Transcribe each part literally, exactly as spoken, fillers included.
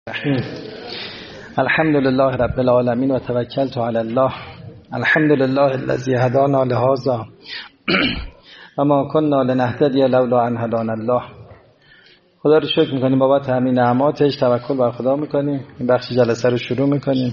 الرحیم. الحمد لله رب العالمین و توکلت علی الله. الحمد لله الذی هدانا لهذا و ما كنا لنهتدی لولا ان هدانا الله. خدا رو شکر میکنیم بابت همین نعماتش، توکل بر خدا میکنیم. این بخش جلسه رو شروع میکنیم.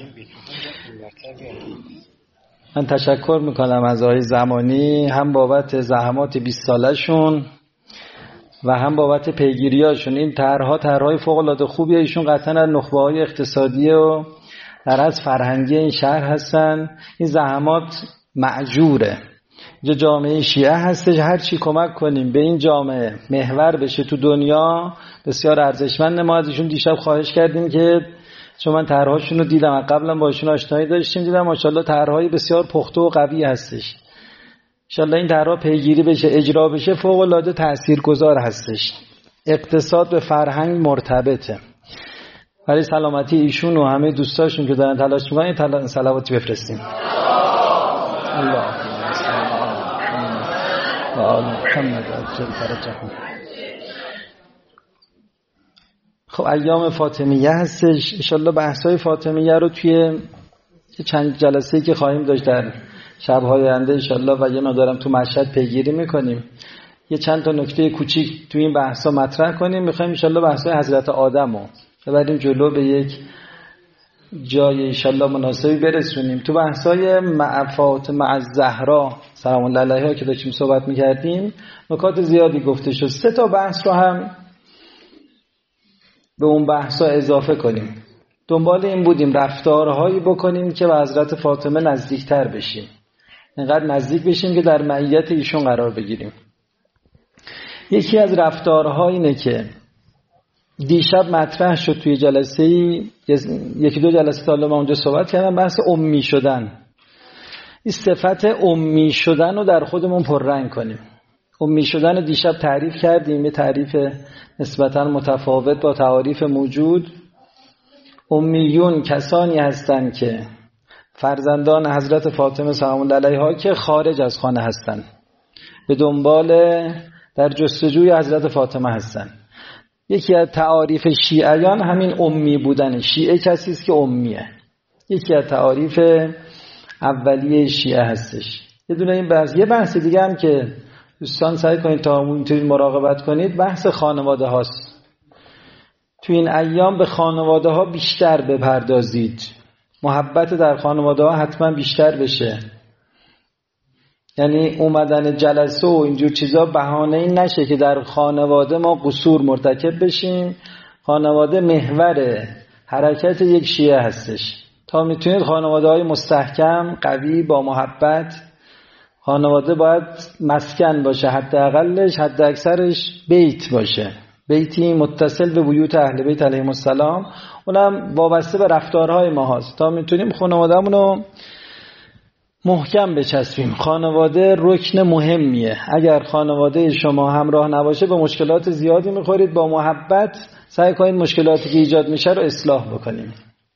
من تشکر میکنم از آقای زمانی، هم بابت زحمات بیست سالشون و هم بابت پیگیریاشون. این طرح‌ها طرح‌های فوق‌العاده خوبیه. ایشون قطعاً از نخبه‌های اقتصادی و در از فرهنگی این شهر هستن. این زحمات مأجوره. اینجا جامعه شیعه هستش، هر چی کمک کنیم به این جامعه محور بشه تو دنیا بسیار ارزشمند. ما از ایشون دیشب خواهش کردیم که چون من طرح‌هاشون رو دیدم، قبلا باشون آشنایی داشتیم، دیدم ماشاءالله طرح‌های بسیار پخته و قوی هستش. انشالله این طرح پیگیری بشه، اجرا بشه، فوق العاده تاثیرگذار هستش. اقتصاد به فرهنگ مرتبطه. برای سلامتی ایشون و همه دوستاشون که دارن تلاش میکنن تلا... صلواتی بفرستیم. اللهم صل علی و آل محمد عجل فرجهم. خب ایام فاطمیه هستش. انشالله بحث‌های فاطمیه رو توی چند جلسه‌ای که خواهیم داشت در شب‌های آینده انشالله و یه مقدارم تو مشهد پیگیری میکنیم. یه چند تا نکته کوچیک تو این بحثا مطرح کنیم. میخوایم انشالله بحث‌های حضرت آدم رو ببریم جلو، به یک جای انشالله مناسبی برسونیم. تو بحث‌های مع فاطمه الزهرا سلام الله علیها که داشتیم صحبت میکردیم نکات زیادی گفته شد. سه تا بحث رو هم به اون بحثا اضافه کنیم. دنبال این بودیم رفتارهایی بکنیم که به حضرت فاطمه نزدیکتر بشیم، اینقدر نزدیک بشیم که در معیت ایشون قرار بگیریم. یکی از رفتارها اینه که دیشب مطرح شد توی جلسه یکی دو جلسه تا ما اونجا صحبت کردم، بحث امی شدن. این صفت امی شدن رو در خودمون پررنگ کنیم. امی شدن دیشب تعریف کردیم، یه تعریف نسبتاً متفاوت با تعاریف موجود. امیون کسانی هستند که فرزندان حضرت فاطمه سلام الله علیها که خارج از خانه هستند، به دنبال در جستجوی حضرت فاطمه هستند. یکی از تعاریف شیعیان همین امی بودن. شیعه کسی است که امیه. یکی از تعاریف اولیه شیعه هستش. یه دونه این بحث. یه بحث دیگه هم که دوستان سعی کنید تا میتونید مراقبت کنید، بحث خانواده هاست. تو این ایام به خانواده ها بیشتر بپردازید. محبت در خانواده ها حتما بیشتر بشه. یعنی اومدن جلسه و اینجور چیزا بهانه‌ای نشه که در خانواده ما قصور مرتکب بشیم. خانواده محور حرکت یک شیعه هستش. تا میتونید خانواده های مستحکم، قوی، با محبت. خانواده باید مسکن باشه، حداقلش حد اکثرش بیت باشه، بیتی متصل به بیوت اهل بیت علیهم السلام. اونم وابسته به رفتارهای ما هست. تا میتونیم خانواده‌مون رو محکم بچسبیم. خانواده رکن مهمیه. اگر خانواده شما همراه نباشه به مشکلات زیادی میخورید. با محبت سعی کنید مشکلاتی که ایجاد میشه رو اصلاح بکنیم.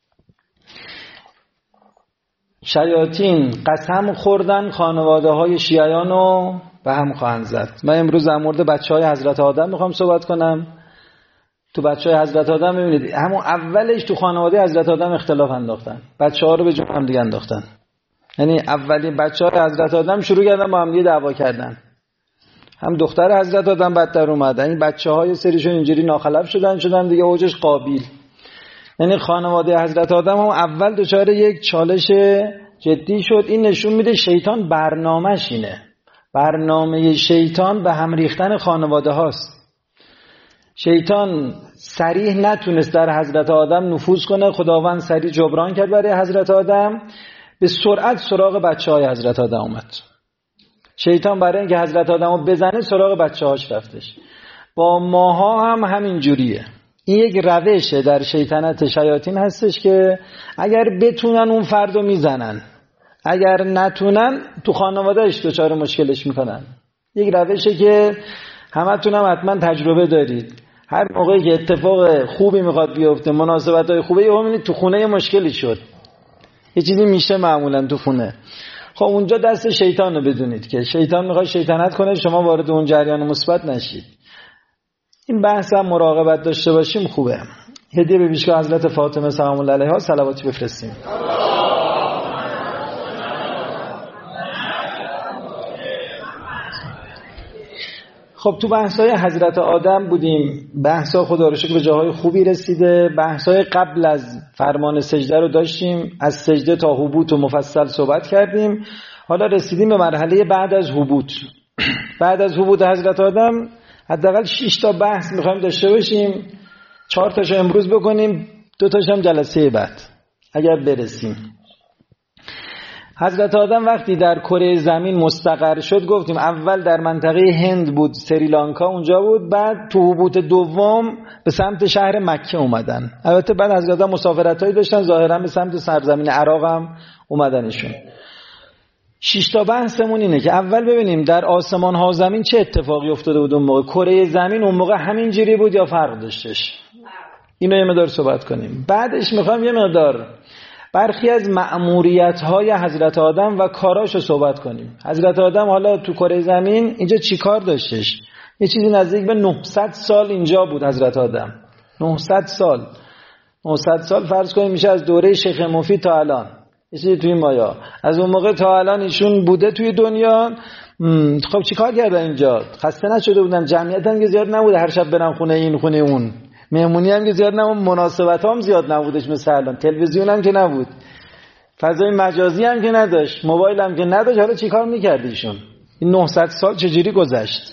شیاطین قسم خوردن خانواده های شیعیان رو به هم خواهند زد. من امروز در مورد بچه های حضرت آدم میخوام صحبت کنم. تو بچه های حضرت آدم ببینید همون اولش تو خانواده حضرت آدم اختلاف انداختن، بچه ها رو به جون هم دیگه انداختن. یعنی اولین بچه های حضرت آدم شروع کردن با هم دیگه دعوا کردن. هم دختر حضرت آدم بدتر اومدن. این بچه های سریشون اینجوری ناخلف شدن شدن دیگه اوجش قابیل. یعنی خانواده حضرت آدم هم اول دچار یک چالش جدی شد. این نشون میده شیطان برنامه‌ش اینه. برنامه شیطان به هم ریختن خانواده هاست. شیطان صریح نتونست در حضرت آدم نفوذ کنه، خداوند صریح جبران کرد برای حضرت آدم. به سرعت سراغ بچه های حضرت آدم اومد. شیطان برای اینکه حضرت آدم رو بزنه سراغ بچه هاش رفتش. با ماها هم همین جوریه. این یک روشه در شیطنت شیاطین هستش که اگر بتونن اون فردو میزنن، اگر نتونن تو خانوادهش دچار مشکلش میکنن. یک روشه که همتون هم حتما تجربه دارید. هر موقعی که اتفاق خوبی میخواد بیفته، مناسبت‌های خوبه، یهو میبینید تو خونه یه مشکلی شد. یه چیزی میشه معمولا تو خونه. خب اونجا دست شیطان رو بدونید که شیطان میخواد شیطنت کنه، شما وارد اون جریان مثبت نشید. این بحث هم مراقبت داشته باشیم خوبه. هدیه به پیشگاه حضرت فاطمه سلام الله علیها صلواتی بفرستیم. خب تو بحث‌های حضرت آدم بودیم. بحث‌ها خدا رو شکر به جاهای خوبی رسیده. بحث‌های قبل از فرمان سجده رو داشتیم، از سجده تا هبوط و مفصل صحبت کردیم. حالا رسیدیم به مرحله بعد از هبوط. بعد از هبوط حضرت آدم حداقل شش تا بحث می‌خوایم داشته باشیم. چهار تاشو امروز بکنیم، دو تاش هم جلسه بعد اگر برسیم. حضرت آدم وقتی در کره زمین مستقر شد، گفتیم اول در منطقه هند بود، سریلانکا اونجا بود، بعد تو هبوط دوم به سمت شهر مکه اومدن. البته بعد حضرت آدم مسافرتایی داشتن، ظاهرا به سمت سرزمین عراق هم اومدنشون. شش تا بحثمون اینه که اول ببینیم در آسمان ها زمین چه اتفاقی افتاده بود اون موقع. کره زمین اون موقع همینجوری بود یا فرق داشتش؟ اینو یه مقدار صحبت کنیم. بعدش میخوام یه مقدار برخی از مأموریت‌های حضرت آدم و کاراشو صحبت کنیم. حضرت آدم حالا تو کره زمین اینجا چی کار داشتش؟ یه چیزی نزدیک به نهصد سال اینجا بود حضرت آدم. نهصد سال. نهصد سال فرض کنیم میشه از دوره شیخ مفید تا الان. یه چیزی توی مایا. از اون موقع تا الان ایشون بوده توی دنیا. خب چی کار کردن اینجا؟ خسته نشده بودن، جمعیت هم که زیاد نبوده هر شب برن خونه این خونه اون. مهمونی هم که زیاد نبود، مناسبت هم زیاد نبودش مثل الان، تلویزیون هم که نبود، فضای مجازی هم که نداشت، موبایل هم که نداشت. حالا چی کار میکرد ایشون؟ این نهصد سال چجوری گذشت؟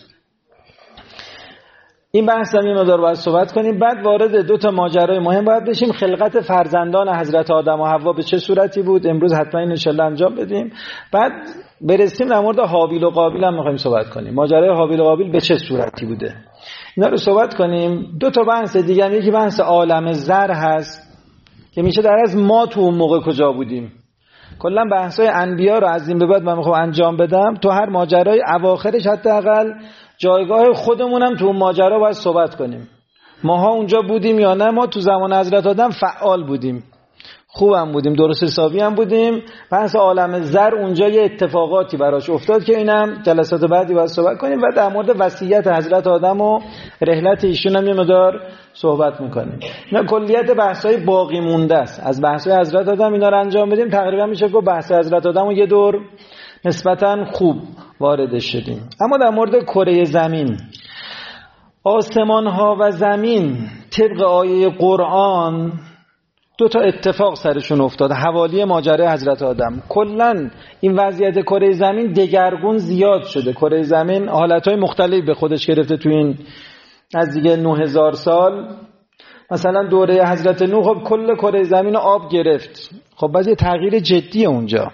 این بحث هم یه مقدار باید صحبت کنیم. بعد وارد دو تا ماجرای مهم باید بشیم. خلقت فرزندان حضرت آدم و حوا به چه صورتی بود؟ امروز حتما این انشالله انجام بدیم. بعد برسیم در مورد هابیل و قابیل هم میخوایم صحبت کنیم. ماجرای هابیل و قابیل به چه صورتی بوده؟ اینا رو صحبت کنیم. دو تا بحث دیگه هم، یکی بحث عالم زر هست که میشه در از ما تو اون موقع کجا بودیم. کلا بحث‌های انبیا رو از این به بعد من میخوام انجام بدم. تو هر ماجرای اواخرش حداقل جایگاه خودمون هم تو اون ماجرا باید صحبت کنیم. ماها اونجا بودیم یا نه؟ ما تو زمان حضرت آدم فعال بودیم، خوبم بودیم، درست حسابی هم بودیم. بحث عالم زر اونجا یه اتفاقاتی براش افتاد که اینم جلسات بعدی باید صحبت کنیم. و در مورد وصیت حضرت آدم و رحلت ایشون هم یه مقدار صحبت میکنیم. اینا کلیت بحث‌های باقی مونده است از بحث‌های حضرت آدم. اینا رو انجام بدیم تقریبا میشه گفت بحث حضرت آدم رو یه دور نسبتاً خوب وارد شدیم. اما در مورد کره زمین، آسمان ها و زمین طبق آیه قرآن دو تا اتفاق سرشون افتاد حوالی ماجرای حضرت آدم. کلا این وضعیت کره زمین دگرگون زیاد شده. کره زمین حالتهای مختلفی به خودش گرفته تو این از دیگه نه هزار سال. مثلا دوره حضرت نوح خب کل کره زمین آب گرفت. خب باز یه تغییر جدی اونجا.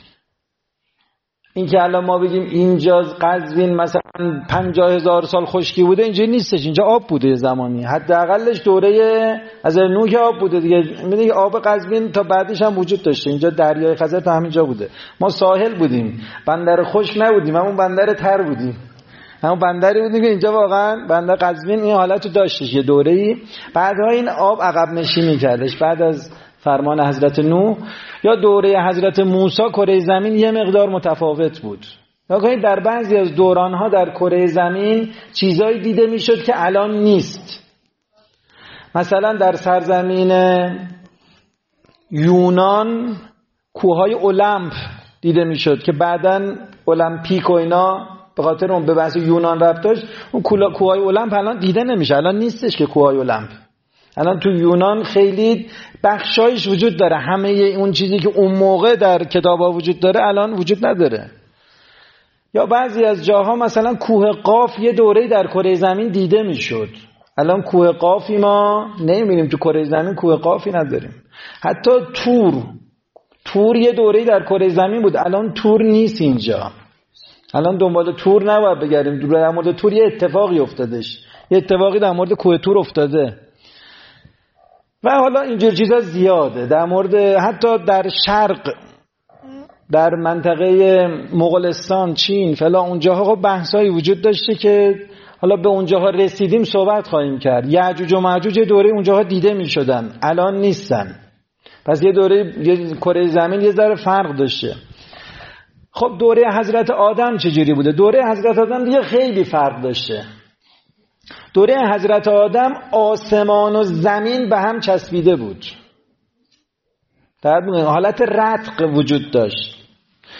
این که الان ما بگیم اینجا قزوین مثلا پنجاه هزار سال خشکی بوده، اینجا نیستش، اینجا آب بوده زمانی. حداقلش دوره از نوح آب بوده دیگه. میگه آب قزوین تا بعدش هم وجود داشته. اینجا دریای خزر تا همینجا بوده. ما ساحل بودیم، بندر خشک نبودیم، همون بندر تر بودیم. همون بندری بودیم که اینجا واقعا بندر قزوین این حالتو داشتش یه دوره‌ای. بعدها این آب عقب نشینی کردش بعد از فرمان حضرت نوح. یا دوره حضرت موسی کره زمین یه مقدار متفاوت بود. نگاهید در بعضی از دورانها در کره زمین چیزایی دیده میشد که الان نیست. مثلا در سرزمین یونان کوههای المپ دیده میشد که بعداً المپیک و اینا به خاطر اون به بحث یونان ربط داشت. اون کوههای المپ الان دیده نمیشه، الان نیستش که کوههای المپ. الان تو یونان خیلی بخشایش وجود داره، همه اون چیزی که اون موقع در کتابا وجود داره الان وجود نداره. یا بعضی از جاها مثلا کوه قاف یه دوره‌ای در کره زمین دیده میشد. الان کوه قافی ما نمی‌بینیم، تو کره زمین کوه قافی نداریم. حتی تور تور یه دوره‌ای در کره زمین بود، الان تور نیست اینجا. الان دنبال تور نباید بگردیم. در مورد تور یه اتفاقی افتادش، یه اتفاقی در مورد کوه تور افتاده. و حالا اینجور چیزا زیاده. در مورد حتی در شرق، در منطقه مغولستان، چین فلا اونجاها خب بحثایی وجود داشته که حالا به اونجاها رسیدیم صحبت خواهیم کرد. یعجوج و معجوج دوره اونجاها دیده می شدن، الان نیستن. پس یه دوره یه کره زمین یه ذره فرق داشته. خب دوره حضرت آدم چجوری بوده؟ دوره حضرت آدم دیگه خیلی فرق داشته. دوره حضرت آدم آسمان و زمین به هم چسبیده بود، در حالت رتق وجود داشت.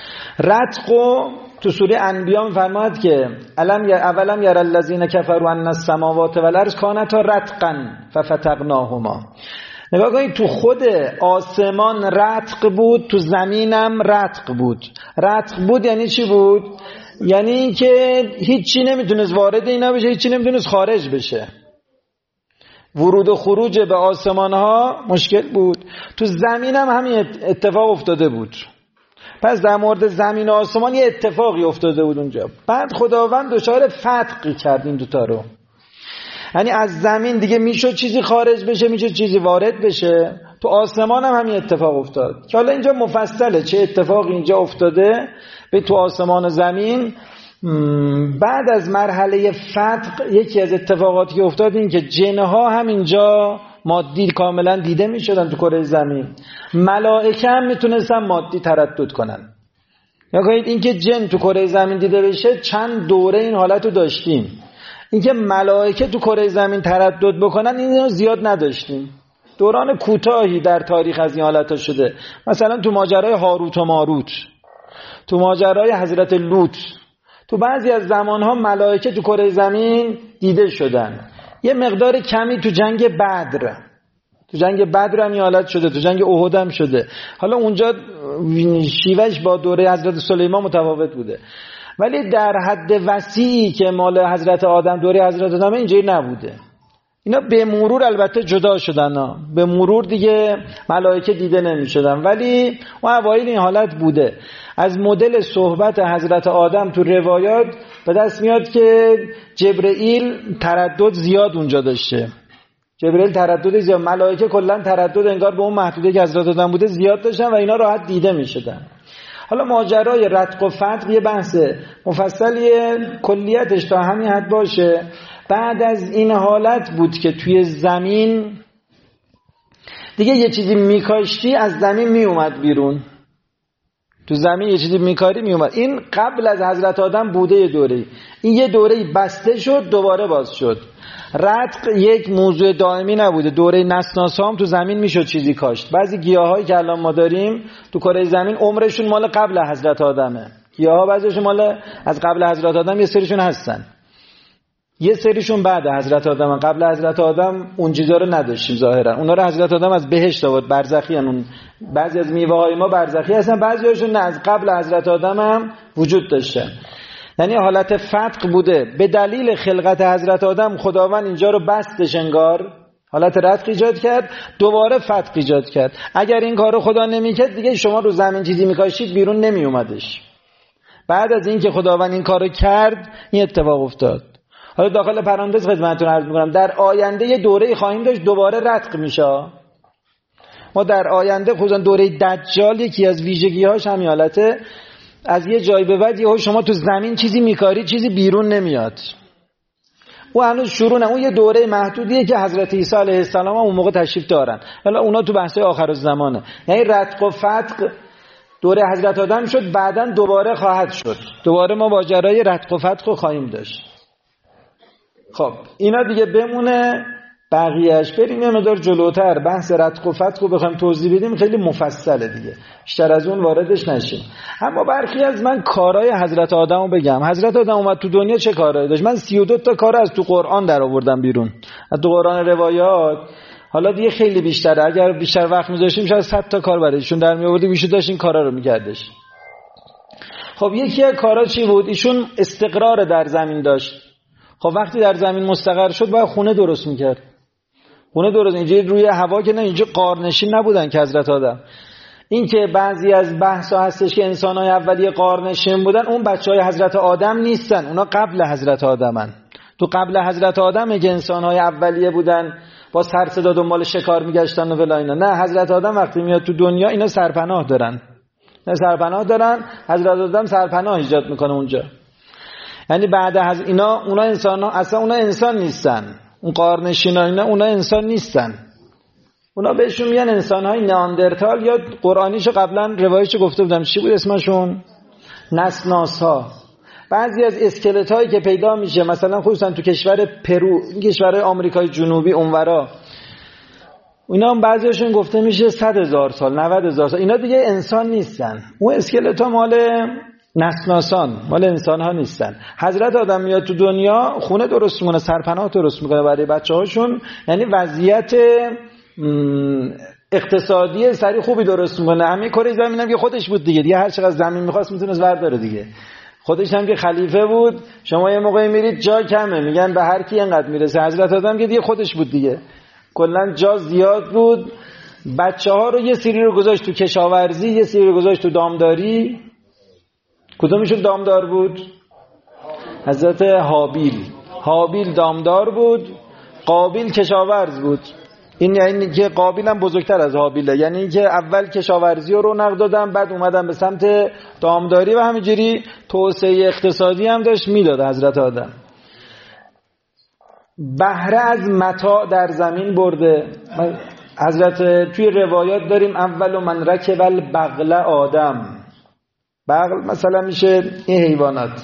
رتقو تو سوره انبیاء می‌فرماد که الم اولم یر الذین کفروا ان السماوات والارض کانتا رتقا ففتقناهما. نگاه کنید تو خود آسمان رتق بود، تو زمینم رتق بود. رتق بود یعنی چی بود؟ یعنی اینکه هیچی نمیتونست وارد اینا بشه، هیچی نمیتونست خارج بشه. ورود و خروج به آسمان ها مشکل بود. تو زمین هم همین اتفاق افتاده بود. پس در مورد زمین و آسمان یه اتفاقی افتاده بود اونجا. بعد خداوند دچار فتق کرد این دوتا رو. یعنی از زمین دیگه میشد چیزی خارج بشه، میشد چیزی وارد بشه. تو آسمان هم همین اتفاق افتاد. که حالا اینجا مفصله چه اتفاقی اینجا افتاده به تو آسمان و زمین. بعد از مرحله فتق یکی از اتفاقاتی که افتاد این که جنها هم اینجا مادی کاملا دیده می شدن تو کره زمین. ملائکه هم میتونستن مادی تردد کنن. یا کنید این که جن تو کره زمین دیده بشه چند دوره این حالت رو داشتیم. این که ملائکه تو کره زمین تردد بکنن این زیاد نداشتیم. دوران کوتاهی در تاریخ از این حالت ها شده. مثلا تو ماجرای هاروت و ماروت، تو ماجرای حضرت لوط، تو بعضی از زمانها ملائکه تو کره زمین دیده شدن. یه مقدار کمی تو جنگ بدر، تو جنگ بدر هم این حالت شده، تو جنگ احد هم شده. حالا اونجا شیوهش با دوره حضرت سلیمان متفاوت بوده، ولی در حد وسیعی که مال حضرت آدم دوره حضرت آدم اینجوری نبوده. اینا به مرور البته جدا شدن ها. به مرور دیگه ملائکه دیده نمی شدن، ولی اون اوایل این حالت بوده. از مدل صحبت حضرت آدم تو روایات به دست میاد که جبرئیل تردد زیاد اونجا داشته. جبرئیل تردد زیاد، ملائکه کلا تردد انگار به اون محدوده که حضرت آدم بوده زیاد داشتن و اینا راحت دیده می شدن. حالا ماجرای رتق و فتق یه بحث مفصلیه، کلیتش تا همین حد باشه. بعد از این حالت بود که توی زمین دیگه یه چیزی میکاشتی از زمین میومد بیرون. تو زمین یه چیزی میکاری میومد. این قبل از حضرت آدم بوده یه دوره. این یه دوره بسته شد دوباره باز شد. رتق یک موضوع دائمی نبوده. دوره نسناسا هم تو زمین میشد چیزی کاشت. بعضی گیاهایی که الان ما داریم تو کره زمین عمرشون مال قبل حضرت آدمه. گیاها بعضیشون مال از قبل حضرت آدم، یه سریشون هستن. یه سریشون بعد حضرت آدم. قبل حضرت آدم اون چیزا رو نداشتیم ظاهرا. اونا رو حضرت آدم از بهشت آورد، برزخی ان. اون بعضی از میوه‌های ما برزخی هستن، بعضی‌هاشون نه، از قبل حضرت آدم هم وجود داشتن. یعنی حالت فتق بوده. به دلیل خلقت حضرت آدم خداوند اینجا رو بستش، انگار حالت رتق ایجاد کرد، دوباره فتق ایجاد کرد. اگر این کارو خدا نمی‌کرد دیگه شما رو زمین چیزی می‌کاشید بیرون نمی‌اومدش. بعد از این که خداوند این کارو کرد این اتفاق افتاد. حالا داخل پرانتز خدمتتون عرض می‌کنم در آینده یه دوره خواهیم داشت دوباره رتق میشه. ما در آینده خصوصا دوره دجال یکی از ویژگی‌هاش همین حالته. از یه جای به بعد یهو شما تو زمین چیزی میکاری چیزی بیرون نمیاد. او هنوز شروع نه، اون یه دوره محدودیه که حضرت عیسی علیه السلام هم اون موقع تشریف دارن. حالا اونا تو بحث آخر الزمانه. یعنی رتق و فتق دوره حضرت آدم شد، بعداً دوباره خواهد شد. دوباره ما ماجرای رتق و فتق خواهیم داشت. خب اینا دیگه بمونه، بقیهش بریم یه مقدار جلوتر. بحث رتق و فتق رو بخوایم توضیح بدیم خیلی مفصله دیگه، بیشتر از اون واردش نشیم. اما برخی از من کارهای حضرت آدم رو بگم. حضرت آدم اومد تو دنیا چه کارهایی داشت؟ من سی و دو تا کار از تو قرآن در آوردم بیرون، از تو قرآن روایات. حالا دیگه خیلی بیشتره، اگر بیشتر وقت می‌ذاشتیم شاید صد تا کار برایشون در می‌آوردیم. ایشون داشت این کارا رو می‌کردش. خب یکی از کارا چی بود؟ ایشون استقرار در زمین داشت. خب وقتی در زمین مستقر شد باید خونه درست می‌کرد. خونه درست اینجا روی هوا که نه، اینجا غارنشین نبودن که حضرت آدم. این که بعضی از بحثا هستش که انسان‌های اولیه غارنشین بودن، اون بچه‌های حضرت آدم نیستن، اونا قبل حضرت آدمن. تو قبل حضرت آدمه که انسان‌های اولیه بودن با سر صدا دنبال شکار میگشتن و فلا اینا. نه، حضرت آدم وقتی میاد تو دنیا اینا سرپناه دارن. نه سرپناه دارن، حضرت آدم سرپناه ایجاد میکنه اونجا. یعنی بعد از اینا اونا انسان‌ها اصلا اونا انسان نیستن. اون غارنشینا اینا اونا انسان نیستن. اونا بهشون میگن انسان‌های نئاندرتال، یا قرآنیشو قبلا روایتشو گفته بودم چی بود اسمشون؟ نسناس‌ها. بعضی از اسکلت هایی که پیدا میشه مثلا خصوصا تو کشور پرو، این کشورهای آمریکای جنوبی اونورا، اینا هم بعضیاشون گفته میشه صد هزار سال، نود هزار سال، اینا دیگه انسان نیستن. اون اسکلت ها مال نسناسان، مال انسان ها نیستن. حضرت آدم میاد تو دنیا خونه درست میکنه، سرپناه درست میکنه برای بچه هاشون، یعنی وضعیت اقتصادی سری خوبی درست میکنه. همه کره زمین هم که خودش بود دیگه، دیگه هر چقدر زمین میخواست میتونست برداره دیگه. خودش هم که خلیفه بود، شما یه موقعی میرید جا کمه میگن به هر کی اینقدر میرسه، حضرت آدم که دیگه خودش بود دیگه، کلا جا زیاد بود. بچه ها رو یه سری رو گذاشت تو کشاورزی، یه سری رو گذاشت تو دامداری. کدومشون دامدار بود؟ حضرت حابیل. حابیل دامدار بود، قابیل کشاورز بود. این یعنی که قابیل هم بزرگتر از حابیله، یعنی که اول کشاورزی رو رونق دادن، بعد اومدن به سمت دامداری و همینجوری توسعه اقتصادی هم داشت میداد حضرت آدم. بهره از متاع در زمین برده. حضرت توی روایات داریم اول من رکب البغل آدم. بغل مثلا میشه این حیوانات،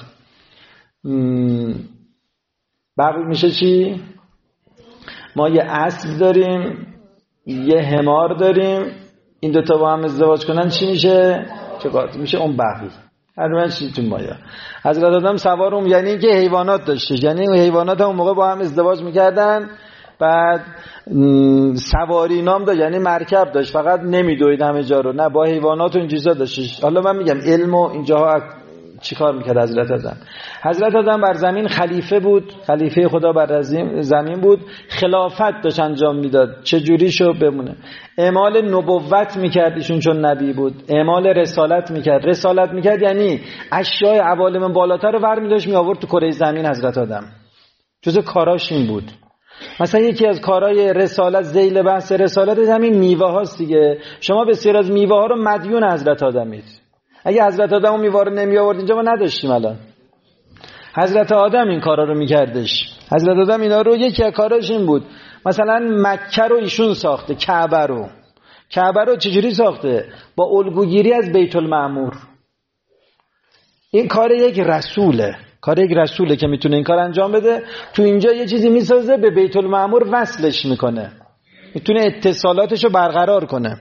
بغل میشه چی؟ ما یه اسب داریم، یه حمار داریم، این دوتا با هم ازدواج کنن چی میشه؟ چه قاطی میشه؟ اون بغل. هر من چی تو مایا حضرت آدم سوار اون، یعنی که حیوانات داشته، یعنی اون حیوانات هم اون موقع با هم ازدواج میکردن. بعد سواری نام داشت، یعنی مرکب داشت، فقط نمیدوید همه جا رو، نه با حیوانات و این چیزا داشتش. حالا من میگم علم و اینجاها چیکار میکرد حضرت آدم. حضرت آدم بر زمین خلیفه بود، خلیفه خدا بر زمین بود، خلافت داشت انجام میداد. چه جوری شو بمونه؟ اعمال نبوت میکرد ایشون چون نبی بود، اعمال رسالت میکرد. رسالت میکرد یعنی اشیاء عوالم بالاتر رو ور میداشت می آورد تو کره زمین. حضرت آدم جزء کاراش این بود. مثلا یکی از کارهای رسالت، ذیل بحث رسالت همین میوه هاست دیگه. شما بسیار از میوه ها رو مدیون حضرت آدمید. اگه حضرت آدم اون میوه رو نمی آورد اینجا ما نداشتیم الان. حضرت آدم این کارا رو میکردش. حضرت آدم اینا رو، یکی از کاراش این بود. مثلا مکه رو ایشون ساخته، کعبه رو. کعبه رو چجوری ساخته؟ با الگوگیری از بیت المعمور. این کار یک رسوله، کار یک رسوله که میتونه این کار انجام بده. تو اینجا یه چیزی میسازه، به بیت المعمور وصلش میکنه، میتونه اتصالاتشو برقرار کنه.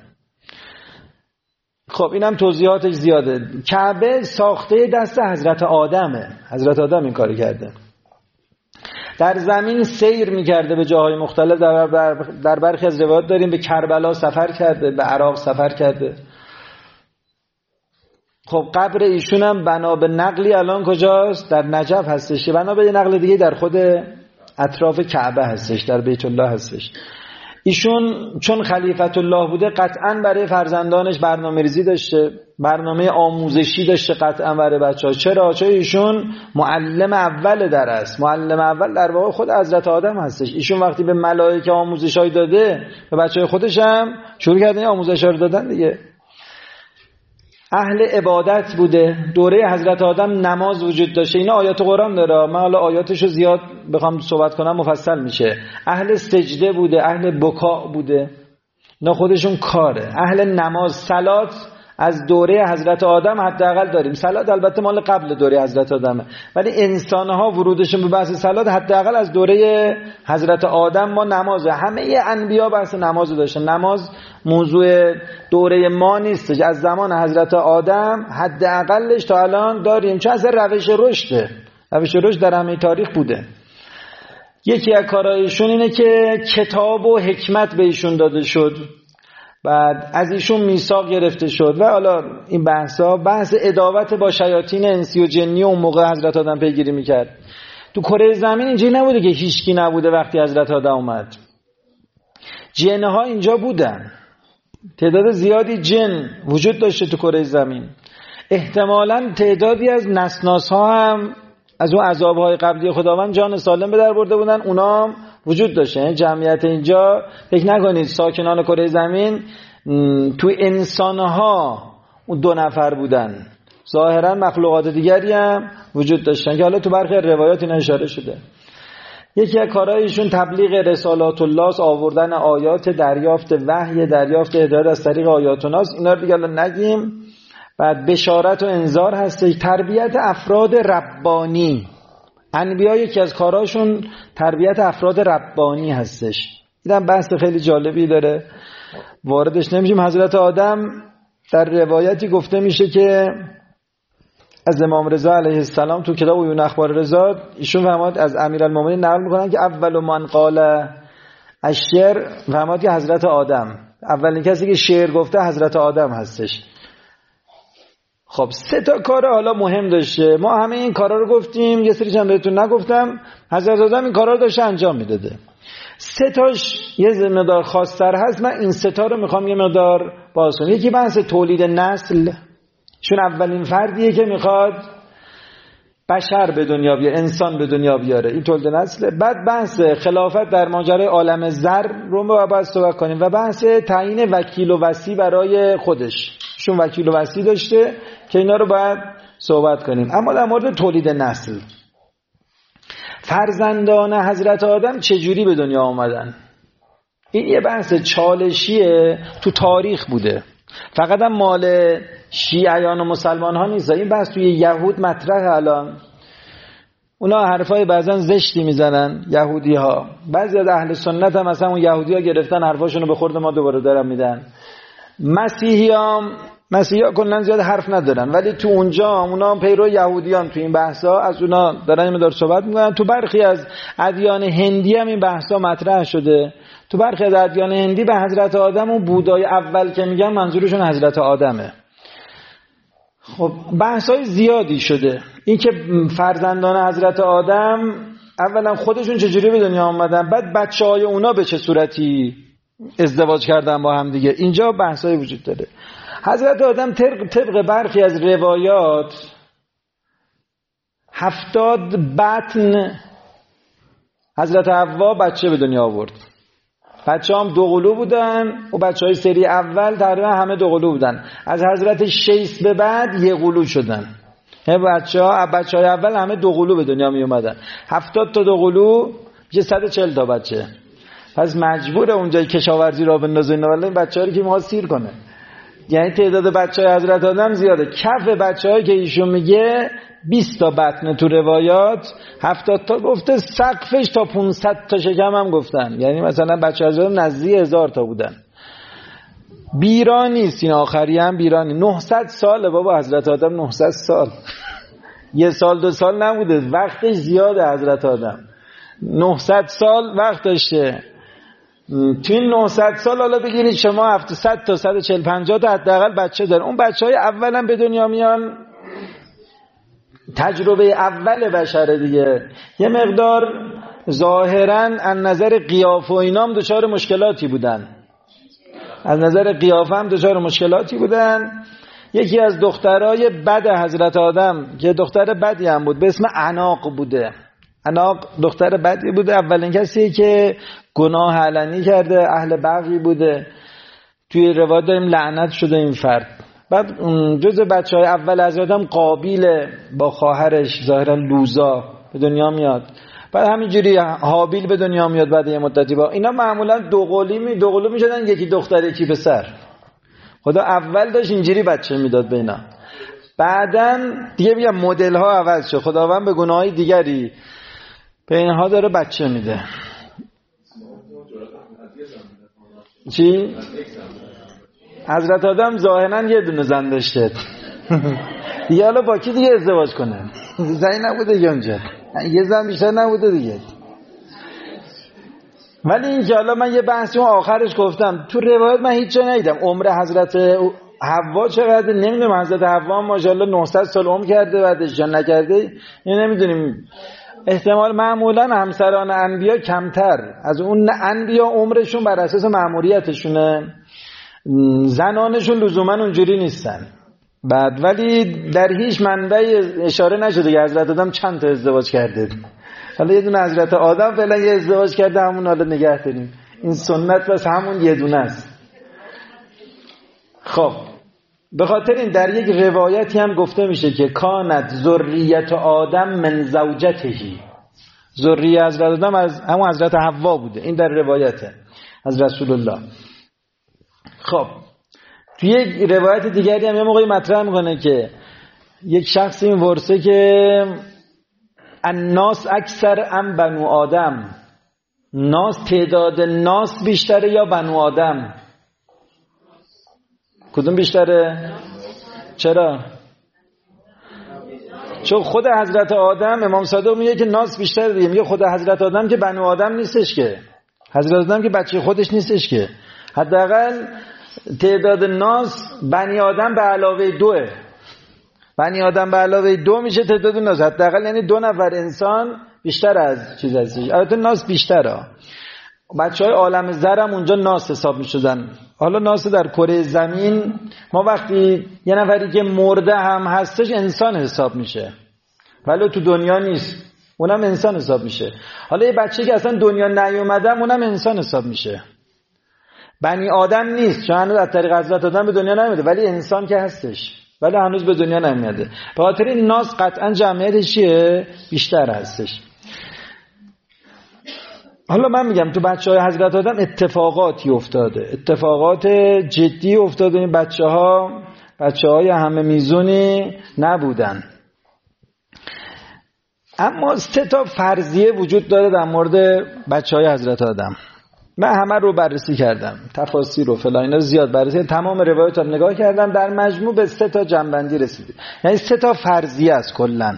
خب اینم توضیحاتش زیاده. کعبه ساخته دست حضرت آدمه. حضرت آدم این کاری کرده. در زمین سیر میکرده به جاهای مختلف. در, در, در برخی از روایات داریم به کربلا سفر کرده، به عراق سفر کرده. خب قبر ایشون هم بنا به نقلی الان کجاست؟ در نجف هستش. بنا به نقل دیگه در خود اطراف کعبه هستش، در بیت الله هستش. ایشون چون خلیفت الله بوده قطعا برای فرزندانش برنامه ریزی داشته، برنامه آموزشی داشته قطعا برای بچه ها. چرا؟ چون ایشون معلم اول در است. معلم اول در واقع خود حضرت آدم هستش. ایشون وقتی به ملائکه آموزش های داده، به بچه های خودش هم شروع کردن آموزش ها رو دادن دیگه. اهل عبادت بوده. دوره حضرت آدم نماز وجود داشته. اینا آیات قرآن داره، من حالا آیاتشو زیاد بخوام صحبت کنم مفصل میشه. اهل سجده بوده، اهل بکا بوده. اینا خودشون کاره. اهل نماز، صلات از دوره حضرت آدم حداقل داریم. صلات البته مال قبل دوره حضرت آدمه، ولی انسان‌ها ورودشون به بحث صلات حداقل از دوره حضرت آدم ما نمازه. همه انبیا بحث نماز داشتن. نماز موضوع دوره ما نیست، از زمان حضرت آدم حداقلش تا الان داریم، چون اصلا روش رشده. روش رشد در همه تاریخ بوده. یکی از کارایشون اینه که کتاب و حکمت به ایشون داده شد، بعد از ایشون میثاق گرفته شد و حالا این بحثا بحث عداوت با شیاطین انسی و جنی اون موقع حضرت آدم پیگیری میکرد. تو کره زمین اینجوری نبوده که هیچکی نبوده. وقتی حضرت آدم اومد جنها اینجا بودن، تعداد زیادی جن وجود داشته تو کره زمین. احتمالاً تعدادی از نسناس ها هم از اون عذاب‌های قبلی خداوند جان سالم به در برده بودن، اونا هم وجود داشته. یعنی جمعیت اینجا فکر نکنید ساکنان کره زمین تو انسان‌ها اون دو نفر بودن، ظاهراً مخلوقات دیگری هم وجود داشتن که حالا تو برخی روایات اینا اشاره شده. یکی از کارهایشون تبلیغ رسالات الله، آوردن آیات، دریافت وحی، دریافت هدایت از طریق آیات و ناس. اینا رو دیگه الان نگیم. بعد بشارت و انذار هستش، تربیت افراد ربانی. انبیا یکی از کاراشون تربیت افراد ربانی هستش. اینم بحث خیلی جالبی داره، واردش نمیشیم. حضرت آدم در روایتی گفته میشه که از امام رضا علیه السلام تو کتاب عیون اخبار رضا ایشون فرمود، از امیرالمومنین نقل میکنن که اول من قال الشعر، فرمود که حضرت آدم اولین کسی که شعر گفته حضرت آدم هستش. خب سه تا کار حالا مهم داشته، ما همه این کارا رو گفتیم، یه سریش هم بهتون نگفتم. حضرت آدم این کارا رو داشته انجام میداده. سه تاش یه مقدار خاص‌تر هست، من این سه تا رو میخوام یه مقدار باز کنم. یکی بحث تولید نسل، چون اولین فردیه که میخواد بشر به دنیا بیاره، انسان به دنیا بیاره، این تولید نسل. بعد بحث خلافت در ماجرای عالم زر رو ما باید صحبت کنیم و بحث تعیین وکیل و وصی برای خودش، چون وکیل و وصی داشته که اینا رو باید صحبت کنیم. اما در مورد تولید نسل، فرزندان حضرت آدم چجوری به دنیا آمدن؟ این یه بحث چالشیه تو تاریخ بوده، فقط هم مال شیعیان و مسلمان ها نیست. این بحث توی یهود مطرحه الان. اونا حرفای بعضن زشتی میزنن یهودی ها، بعضی از اهل سنت هم مثلا اون یهودی ها گرفتن حرفاشونو به خورد ما دوباره دارن میدن. مسیحی هم مسیحی ها کلن زیاد حرف ندارن، ولی تو اونجا اونا هم پیرو یهودیان تو این بحثا از اونا دارن این مدار صحبت میکنن. تو برخی از ادیان هندی هم این بحثا مطرح شده. تو برخی از ادیان هندی به حضرت آدم و بودای اول که میگن منظورشون حضرت آدمه. خب بحثای زیادی شده. این که فرزندان حضرت آدم اولا خودشون چجوری به دنیا آمدن، بعد بچهای اونا به چه صورتی ازدواج کردن با هم دیگه، اینجا بحثای وجود داره. حضرت آدم طبق, طبق برخی از روایات هفتاد بطن حضرت حوا بچه به دنیا آورد. بچه هم دو قلو بودن و بچه های سری اول تقریبا همه دو قلو بودن. از حضرت شیس به بعد یک قلو شدن. بچه ها بچه های اول همه دو قلو به دنیا می اومدن. هفتاد تا دو قلو میشه صد و چهل تا بچه. پس مجبوره اونجای کشاورزی را بندازه اینا، ولی بچه ها رو که میخواد سیر کنه. یعنی تعداد بچه های حضرت آدم زیاده. کف بچه هایی که ایشون میگه بیست تا بطن تو روایات، هفتاد تا گفته، سقفش تا پانصد تا شکم هم گفتن. یعنی مثلا بچه حضرت آدم نزدیک هزار تا بودن. بیران نیست این آخری هم بیرانی. نهصد ساله بابا حضرت آدم، نهصد سال. یه سال دو سال نبوده، وقتش زیاده حضرت آدم. نهصد سال وقت داشته. تو این نهصد سال حالا بگیرید شما هفتصد تا صد و چهل پنجاه تا حداقل بچه داره. اون بچهای اولا به دنیا میان، تجربه اول بشره دیگه. یه مقدار ظاهرا از نظر قیافه و اینام دچار مشکلاتی بودن، از نظر قیافه هم دچار مشکلاتی بودن. یکی از دخترای بد حضرت آدم که دختر بدی هم بود به اسم عناق بوده. عناق دختر بدی بوده، اولین کسی که گناه علنی کرده، اهل بغی بوده. توی روایت داریم لعنت شده این فرد. بعد جزء بچهای اول از آدم قابیل با خواهرش ظاهرا لوزا به دنیا میاد. بعد همینجوری حابیل به دنیا میاد بعد یه مدتی. با اینا معمولا دو قلو می دو قلو میشدن، یکی دختر یکی پسر. خدا اول داشت اینجوری بچه میداد به اینا. بعدن دیگه بیا مدل ها عوض شد، خداوند به گناههای دیگری به اینها داره بچه میده. چی؟ حضرت آدم ظاهرا یه دونه زن داشته. دیگه حالا با کی دیگه ازدواج کنه؟ زنی نبوده دیگه اونجا، یه زن بیشتر نبوده دیگه. ولی اینجا حالا من یه بحثی اون آخرش گفتم، تو روایت من هیچ جا ندیدم عمر حضرت حوا چقدر. نمیدونم حضرت حوا ماشاءالله نهصد سال عمر کرده بعدش جان نکرده، این نمیدونیم. احتمال معمولا همسران انبیا کمتر از اون انبیا عمرشون بر اساس مأموریتشونه، زنانشون لزوما اونجوری نیستن. بعد ولی در هیچ منبعی اشاره نشده که حضرت آدم چند تا ازدواج کرده. حالا یه دونه حضرت آدم فعلا یه ازدواج کرده، همون حالا نگه داریم، این سنت بس همون یه دونه است. خب به خاطر این در یک روایتی هم گفته میشه که کانت ذریت آدم من زوجتهی، ذریه حضرت آدم از همون حضرت حوا بوده. این در روایته از رسول الله. خب توی یک روایت دیگری هم یه موقعی مطرح میکنه که یک شخصی این ورسه که الناس اکثر ام بنو آدم، ناس تعداد ناس بیشتره یا بنو آدم؟ کدوم بیشتره؟ چرا؟ چون خود حضرت آدم، امام صادق میگه که ناس بیشتره دیگه. میگه خود حضرت آدم که بنو آدم نیستش که، حضرت آدم که بچه خودش نیستش که، حداقل تعداد ناس بنی آدم به علاوه دوه، بنی آدم به علاوه دو میشه تعداد ناس، حداقل یعنی دو نفر انسان بیشتر از چیز هستش. البته ناس بیشتره، بچه های عالم زر هم اونجا ناس حساب میشدن. حالا ناس در کره زمین ما وقتی یه نفری که مرده هم هستش انسان حساب میشه، ولی تو دنیا نیست، اونم انسان حساب میشه. حالا یه بچه که اصلا دنیا نیومدم اونم انسان حساب میشه، بنی آدم نیست چون هنوز از طریق حضرت آدم به دنیا نیومده، ولی انسان که هستش، ولی هنوز به دنیا نیومده. به خاطر این ناس قطعا جمعیتش چیه؟ بیشتر هستش. حالا من میگم تو بچه های حضرت آدم اتفاقاتی افتاده، اتفاقات جدی افتاده. این بچه ها بچه های همه میزونی نبودن. اما سه تا فرضیه وجود داره در مورد بچه های حضرت آدم. من همه رو بررسی کردم، تفاسیر رو فلان اینا زیاد بررسی، تمام روایات رو نگاه کردم، در مجموع به سه تا جنبندی رسیدم. یعنی سه تا فرضیه است کلا.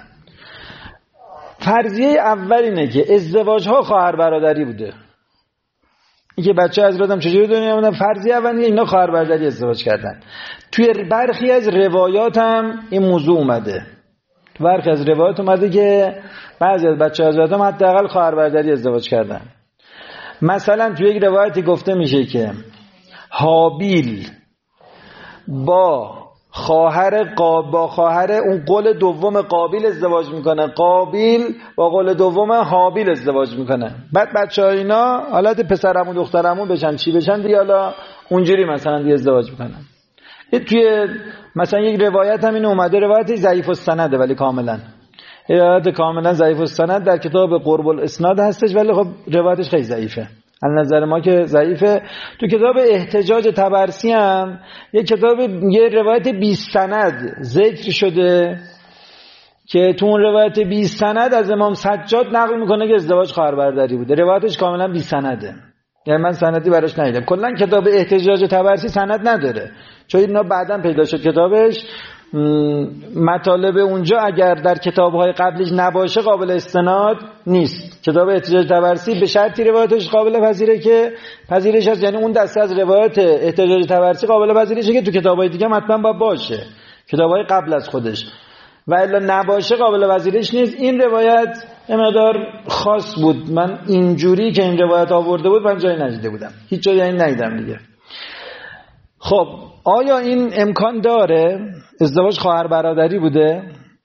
فرضیه اول اینه که ازدواج ها خواهر برادری بوده. این که بچه حضرت آدم چجوری دنیا اومدن، فرضیه اول اینه اینا خواهر برادری ازدواج کردن. توی برخی از روایات هم این موضوع اومده. تو برخی از روایات اومده که بعضی از بچه حضرت آدم حداقل خواهر برادری ازدواج کردن. مثلا توی یک روایتی گفته میشه که هابیل با خواهر قاب با خواهر اون قول دوم قابیل ازدواج میکنه، قابیل با قول دوم هابیل ازدواج میکنه. بعد بچه‌ها اینا حالت پسرمون دخترمون بشن چی بشن دیگه، حالا اونجوری مثلا دیگه ازدواج میکنن. این توی مثلا یک روایت هم این اومده، روایتی ضعیف السنده ولی کاملا روایت کاملا ضعیف السند در کتاب قرب الاسناد هستش، ولی خب روایتش خیلی ضعیفه. از نظر ما که ضعیفه. تو کتاب احتجاج طبرسی هم یه کتاب یه روایت بیست سند ذکر شده که تو اون روایت بیست سند از امام سجاد نقل میکنه که ازدواج خواهر برادری بوده. روایتش کاملا بیست سنده، یعنی من سندی براش ندیدم. کلا کتاب احتجاج طبرسی سند نداره، چون اینا بعداً پیدا شد کتابش. مطالب اونجا اگر در کتاب‌های قبلش نباشه قابل استناد نیست. کتاب احتجاج طبرسی به شرطی روایتش قابل پذیره که پذیرش هست، یعنی اون دسته از روایت احتجاج طبرسی قابل پذیرشه که تو کتاب‌های دیگه حتما باید باشه، کتاب‌های قبل از خودش، و الا نباشه قابل پذیرش نیست. این روایت یه مقدار خاص بود، من اینجوری که این روایت آورده بود من جایی ندیده بودم، هیچ جایی این ندیدم دیگه. خب آیا این امکان داره ازدواج خواهر برادری بوده؟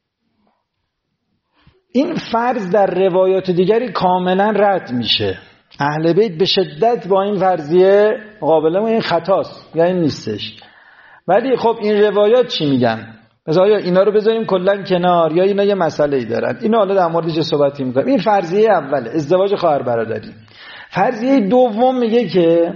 این فرض در روایات دیگری کاملا رد میشه. اهل بیت به شدت با این فرضیه مقابله، این خطاست یا این نیستش. ولی خب این روایات چی میگن؟ مثلا آیا اینا رو بذاریم کلا کنار یا اینا یه مسئله ای دارن؟ اینا حالا در موردش صحبتی میکنیم. این فرضیه اوله، ازدواج خواهر برادری. فرضیه دوم میگه که